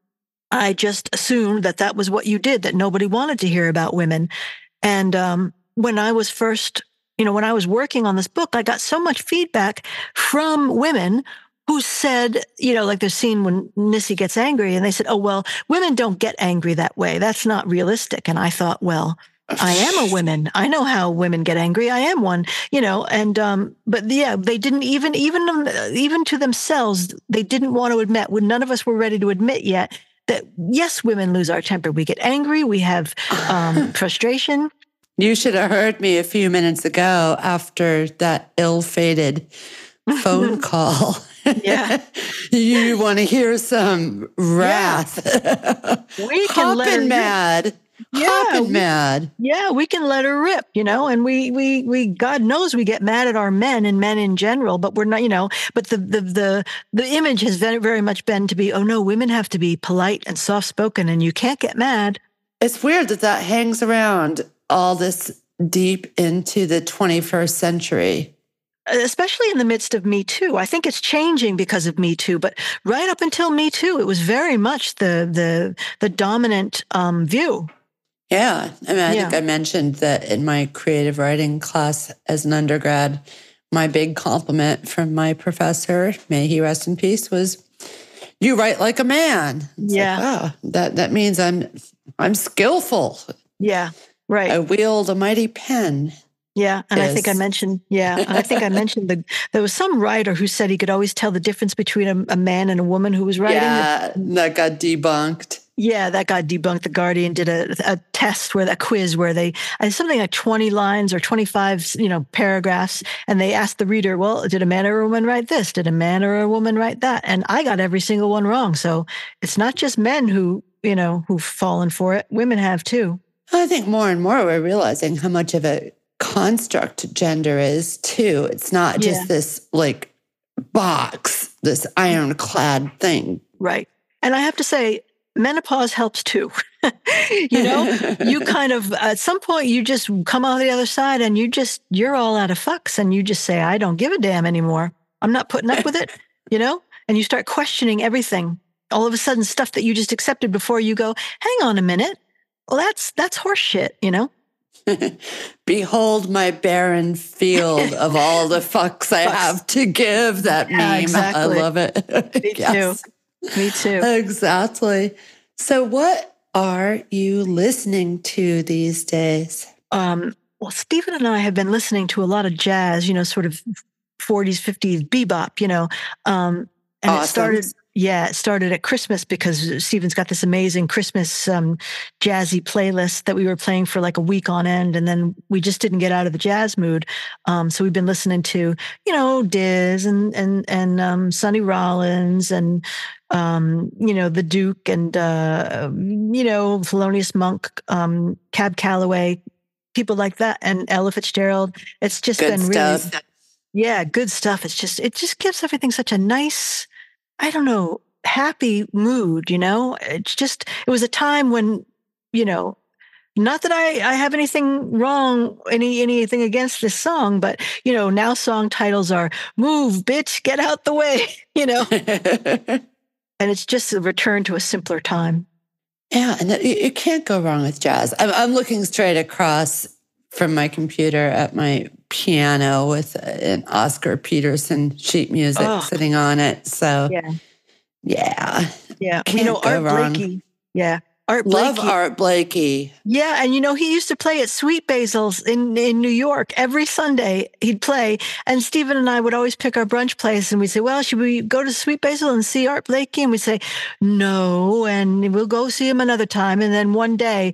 [SPEAKER 3] I just assumed that was what you did, that nobody wanted to hear about women. And when I was first, when I was working on this book, I got so much feedback from women who said, like the scene when Missy gets angry, and they said, oh, well, women don't get angry that way. That's not realistic. And I thought, well, I am a woman. I know how women get angry. I am one, but yeah, they didn't even to themselves, they didn't want to admit, when none of us were ready to admit yet, that yes, women lose our temper. We get angry. We have frustration.
[SPEAKER 1] You should have heard me a few minutes ago after that ill-fated phone call.
[SPEAKER 3] Yeah.
[SPEAKER 1] You want to hear some wrath.
[SPEAKER 3] Yeah. We can let her
[SPEAKER 1] mad. Hopping mad.
[SPEAKER 3] Yeah, we can let her rip, and we God knows we get mad at our men and men in general, but we're not, but the image has very, very much been to be, oh no, women have to be polite and soft-spoken and you can't get mad.
[SPEAKER 1] It's weird that hangs around all this deep into the 21st century.
[SPEAKER 3] Especially in the midst of Me Too. I think it's changing because of Me Too, but right up until Me Too, it was very much the dominant view.
[SPEAKER 1] Yeah. I mean, I think I mentioned that in my creative writing class as an undergrad, my big compliment from my professor, may he rest in peace, was, you write like a man. It's like, wow, that means I'm skillful.
[SPEAKER 3] Yeah, right.
[SPEAKER 1] I wield a mighty pen.
[SPEAKER 3] Yeah, and I think I mentioned, there was some writer who said he could always tell the difference between a man and a woman who was writing.
[SPEAKER 1] Yeah, that got debunked.
[SPEAKER 3] Yeah, that got debunked. The Guardian did a test a quiz where they, something like 20 lines or 25, paragraphs, and they asked the reader, well, did a man or a woman write this? Did a man or a woman write that? And I got every single one wrong. So it's not just men who've fallen for it. Women have too.
[SPEAKER 1] I think more and more we're realizing how much of a construct gender is too. It's not just this like box, this ironclad thing.
[SPEAKER 3] Right. And I have to say, menopause helps too. You kind of, at some point, you just come out the other side and you're all out of fucks and you just say, I don't give a damn anymore. I'm not putting up with it, and you start questioning everything. All of a sudden, stuff that you just accepted before, you go, hang on a minute. Well, that's horse shit,
[SPEAKER 1] Behold my barren field of all the fucks I have to give. That meme. Exactly. I love it.
[SPEAKER 3] Me too. Me too.
[SPEAKER 1] Exactly. So what are you listening to these days?
[SPEAKER 3] Well, Stephen and I have been listening to a lot of jazz, sort of 40s, 50s bebop, and
[SPEAKER 1] awesome.
[SPEAKER 3] it started at Christmas because Stephen's got this amazing Christmas jazzy playlist that we were playing for like a week on end, and then we just didn't get out of the jazz mood. So we've been listening to, Diz and Sonny Rollins and the Duke and Thelonious Monk, Cab Calloway, people like that, and Ella Fitzgerald. It's just
[SPEAKER 1] good
[SPEAKER 3] been
[SPEAKER 1] stuff.
[SPEAKER 3] Really, good stuff. It just gives everything such a nice, I don't know, happy mood, it was a time when, not that I have anything wrong, anything against this song, but, now song titles are Move, Bitch, Get Out the Way, and it's just a return to a simpler time.
[SPEAKER 1] Yeah. And you can't go wrong with jazz. I'm looking straight across from my computer at my piano with an Oscar Peterson sheet music sitting on it. So yeah.
[SPEAKER 3] Can't go Art
[SPEAKER 1] wrong.
[SPEAKER 3] Blakey. Yeah. Art Blakey.
[SPEAKER 1] Love Art Blakey.
[SPEAKER 3] Yeah, and he used to play at Sweet Basil's in New York. Every Sunday he'd play, and Stephen and I would always pick our brunch place, and we'd say, well, should we go to Sweet Basil and see Art Blakey? And we'd say, no, and we'll go see him another time. And then one day,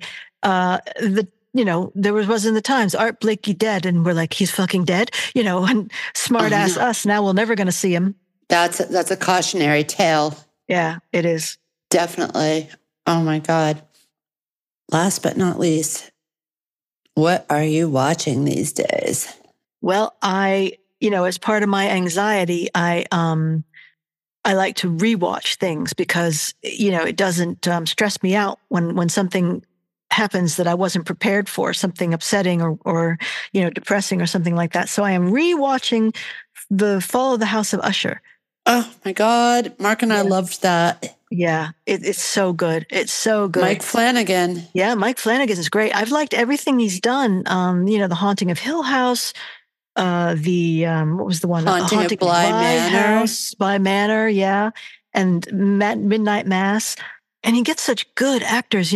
[SPEAKER 3] there was in the Times, Art Blakey dead, and we're like, he's fucking dead, and smart ass us. Now we're never going to see him.
[SPEAKER 1] That's a cautionary tale.
[SPEAKER 3] Yeah, it is.
[SPEAKER 1] Definitely. Oh my God. Last but not least, what are you watching these days?
[SPEAKER 3] Well, as part of my anxiety, I like to rewatch things because, it doesn't stress me out when something happens that I wasn't prepared for, something upsetting or depressing or something like that. So I am rewatching The Fall of the House of Usher.
[SPEAKER 1] Oh my God. Mark and I loved that.
[SPEAKER 3] Yeah, it's so good. It's so good.
[SPEAKER 1] Mike Flanagan.
[SPEAKER 3] Yeah, Mike Flanagan is great. I've liked everything he's done. The Haunting of Hill House, what was the one?
[SPEAKER 1] Haunting of Bly Manor.
[SPEAKER 3] Bly Manor, yeah. And Midnight Mass. And he gets such good actors,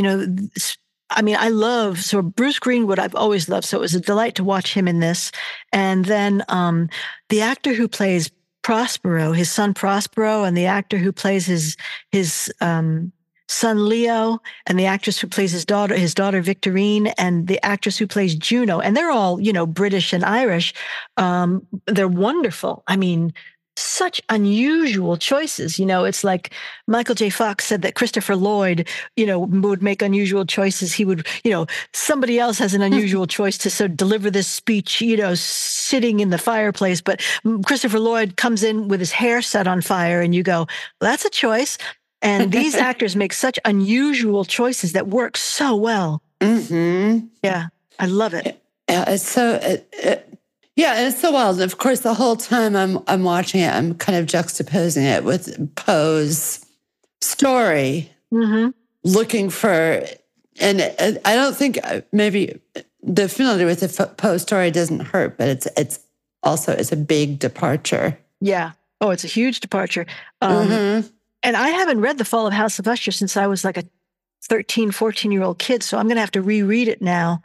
[SPEAKER 3] so Bruce Greenwood, I've always loved. So it was a delight to watch him in this. And then the actor who plays Prospero, his son Prospero, and the actor who plays his son Leo, and the actress who plays his daughter Victorine, and the actress who plays Juno, and they're all British and Irish. They're wonderful. I mean, such unusual choices. It's like Michael J. Fox said that Christopher Lloyd, would make unusual choices. He would, somebody else has an unusual choice to sort of deliver this speech, sitting in the fireplace. But Christopher Lloyd comes in with his hair set on fire, and you go, well, that's a choice. And these actors make such unusual choices that work so well.
[SPEAKER 1] Mm-hmm.
[SPEAKER 3] Yeah, I love it.
[SPEAKER 1] Yeah, it's so... Yeah, it's so wild. Of course, the whole time I'm watching it, I'm kind of juxtaposing it with Poe's story, looking for, and I don't think maybe the familiarity with the Poe story doesn't hurt, but it's a big departure.
[SPEAKER 3] Yeah. Oh, it's a huge departure. And I haven't read The Fall of House of Usher since I was like a 13, 14-year-old kid, so I'm going to have to reread it now.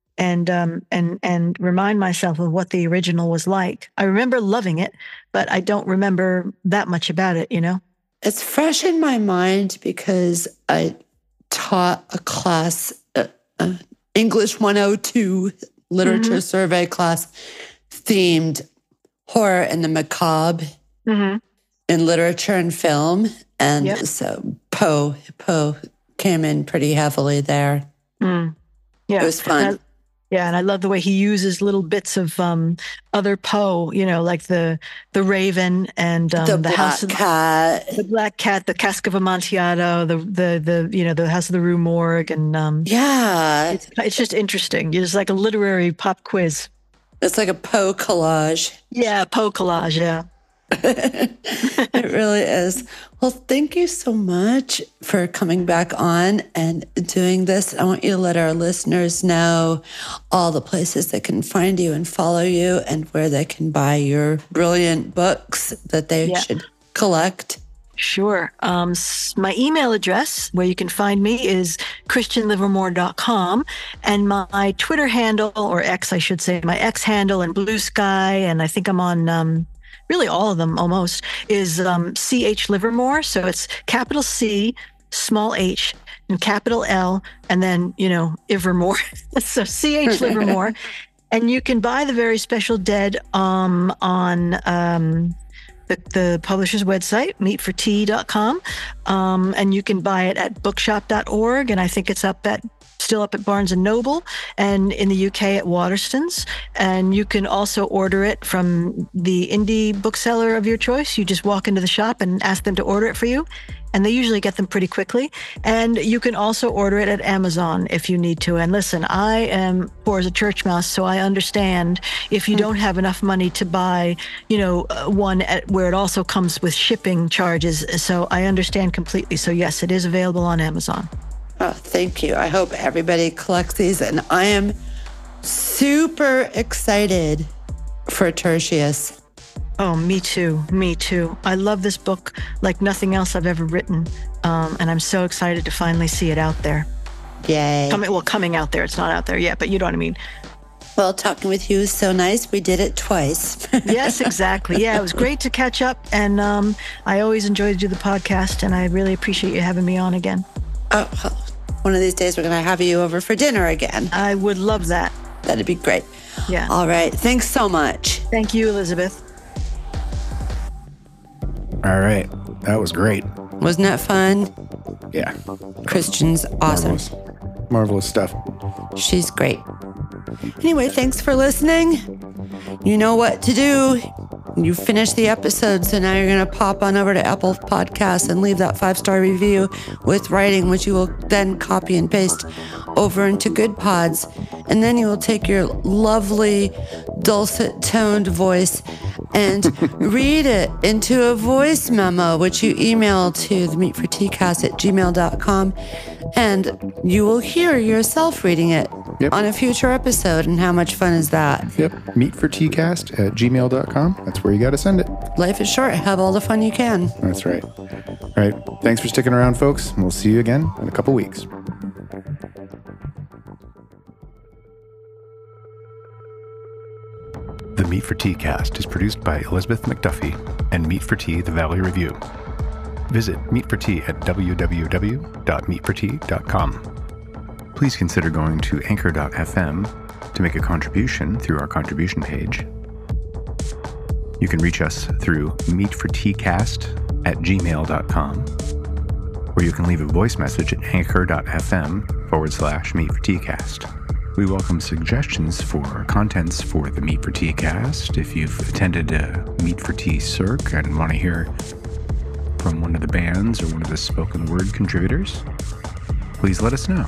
[SPEAKER 3] And remind myself of what the original was like. I remember loving it, but I don't remember that much about it,
[SPEAKER 1] It's fresh in my mind because I taught a class, English 102 literature survey class, themed horror and the macabre in literature and film. And so Poe came in pretty heavily there. Yeah. It was fun.
[SPEAKER 3] And I love the way he uses little bits of other Poe, like the Raven and
[SPEAKER 1] the Black Cat,
[SPEAKER 3] the Cask of Amontillado, the House of the Rue Morgue, and it's just interesting. It's like a literary pop quiz.
[SPEAKER 1] It's like a Poe collage.
[SPEAKER 3] Yeah, Poe collage. Yeah.
[SPEAKER 1] It really is. Well, thank you so much for coming back on and doing this. I want you to let our listeners know all the places they can find you and follow you and where they can buy your brilliant books that they should collect.
[SPEAKER 3] Sure. My email address where you can find me is christianlivermore.com, and my Twitter handle, or X, I should say, my X handle and Blue Sky, and I think I'm on really all of them almost, is C.H. Livermore. So it's capital C, small h, and capital L, and then, Livermore. So C.H. Livermore. And you can buy the very special Dead on the publisher's website, meatfortea.com. And you can buy it at bookshop.org. And I think it's still up at Barnes & Noble, and in the UK at Waterstones. And you can also order it from the indie bookseller of your choice. You just walk into the shop and ask them to order it for you, and they usually get them pretty quickly. And you can also order it at Amazon if you need to. And listen, I am poor as a church mouse, so I understand if you don't have enough money to buy, one where it also comes with shipping charges. So I understand completely. So yes, it is available on Amazon.
[SPEAKER 1] Oh, thank you. I hope everybody collects these. And I am super excited for Tertius.
[SPEAKER 3] Oh, me too. Me too. I love this book like nothing else I've ever written. And I'm so excited to finally see it out there.
[SPEAKER 1] Yay.
[SPEAKER 3] Coming out there. It's not out there yet, but you know what I mean.
[SPEAKER 1] Well, talking with you is so nice. We did it twice.
[SPEAKER 3] Yes, exactly. Yeah, it was great to catch up. And I always enjoy to do the podcast. And I really appreciate you having me on again.
[SPEAKER 1] Oh, one of these days we're going to have you over for dinner again.
[SPEAKER 3] I would love that.
[SPEAKER 1] That'd be great.
[SPEAKER 3] Yeah.
[SPEAKER 1] All right. Thanks so much.
[SPEAKER 3] Thank you, Elizabeth.
[SPEAKER 2] All right. That was great.
[SPEAKER 1] Wasn't that fun?
[SPEAKER 2] Yeah.
[SPEAKER 1] Christian's awesome.
[SPEAKER 2] Marvelous stuff.
[SPEAKER 1] She's great. Anyway, thanks for listening. You know what to do. You finished the episode, so now you're going to pop on over to Apple Podcasts and leave that 5-star review with writing, which you will then copy and paste over into Good Pods. And then you will take your lovely dulcet toned voice and read it into a voice memo, which you email to the meatfortcast@gmail.com. And you will hear yourself reading it on a future episode. And how much fun is that?
[SPEAKER 2] Yep. meatfortcast@gmail.com. That's where you got to send it.
[SPEAKER 1] Life is short. Have all the fun you can.
[SPEAKER 2] That's right. All right. Thanks for sticking around, folks. We'll see you again in a couple weeks. The Meat for Tea cast is produced by Elizabeth McDuffie and Meat for Tea, the Valley Review. Visit Meat for Tea at www.meatfortea.com. Please consider going to anchor.fm to make a contribution through our contribution page. You can reach us through meatforteacast@gmail.com, or you can leave a voice message at anchor.fm/meatforteacast. We welcome suggestions for contents for the Meat for Tea cast. If you've attended a Meat for Tea circ and want to hear from one of the bands or one of the spoken word contributors, please let us know.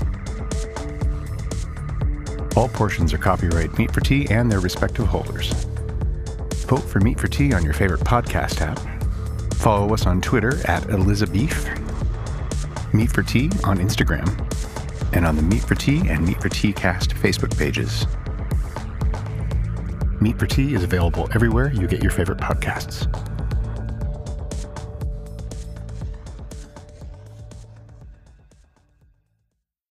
[SPEAKER 2] All portions are copyright Meat for Tea and their respective holders. Vote for Meat for Tea on your favorite podcast app. Follow us on Twitter @ElizabEef, Meat for Tea on Instagram, and on the Meat for Tea and Meat for Tea cast Facebook pages. Meat for Tea is available everywhere you get your favorite podcasts.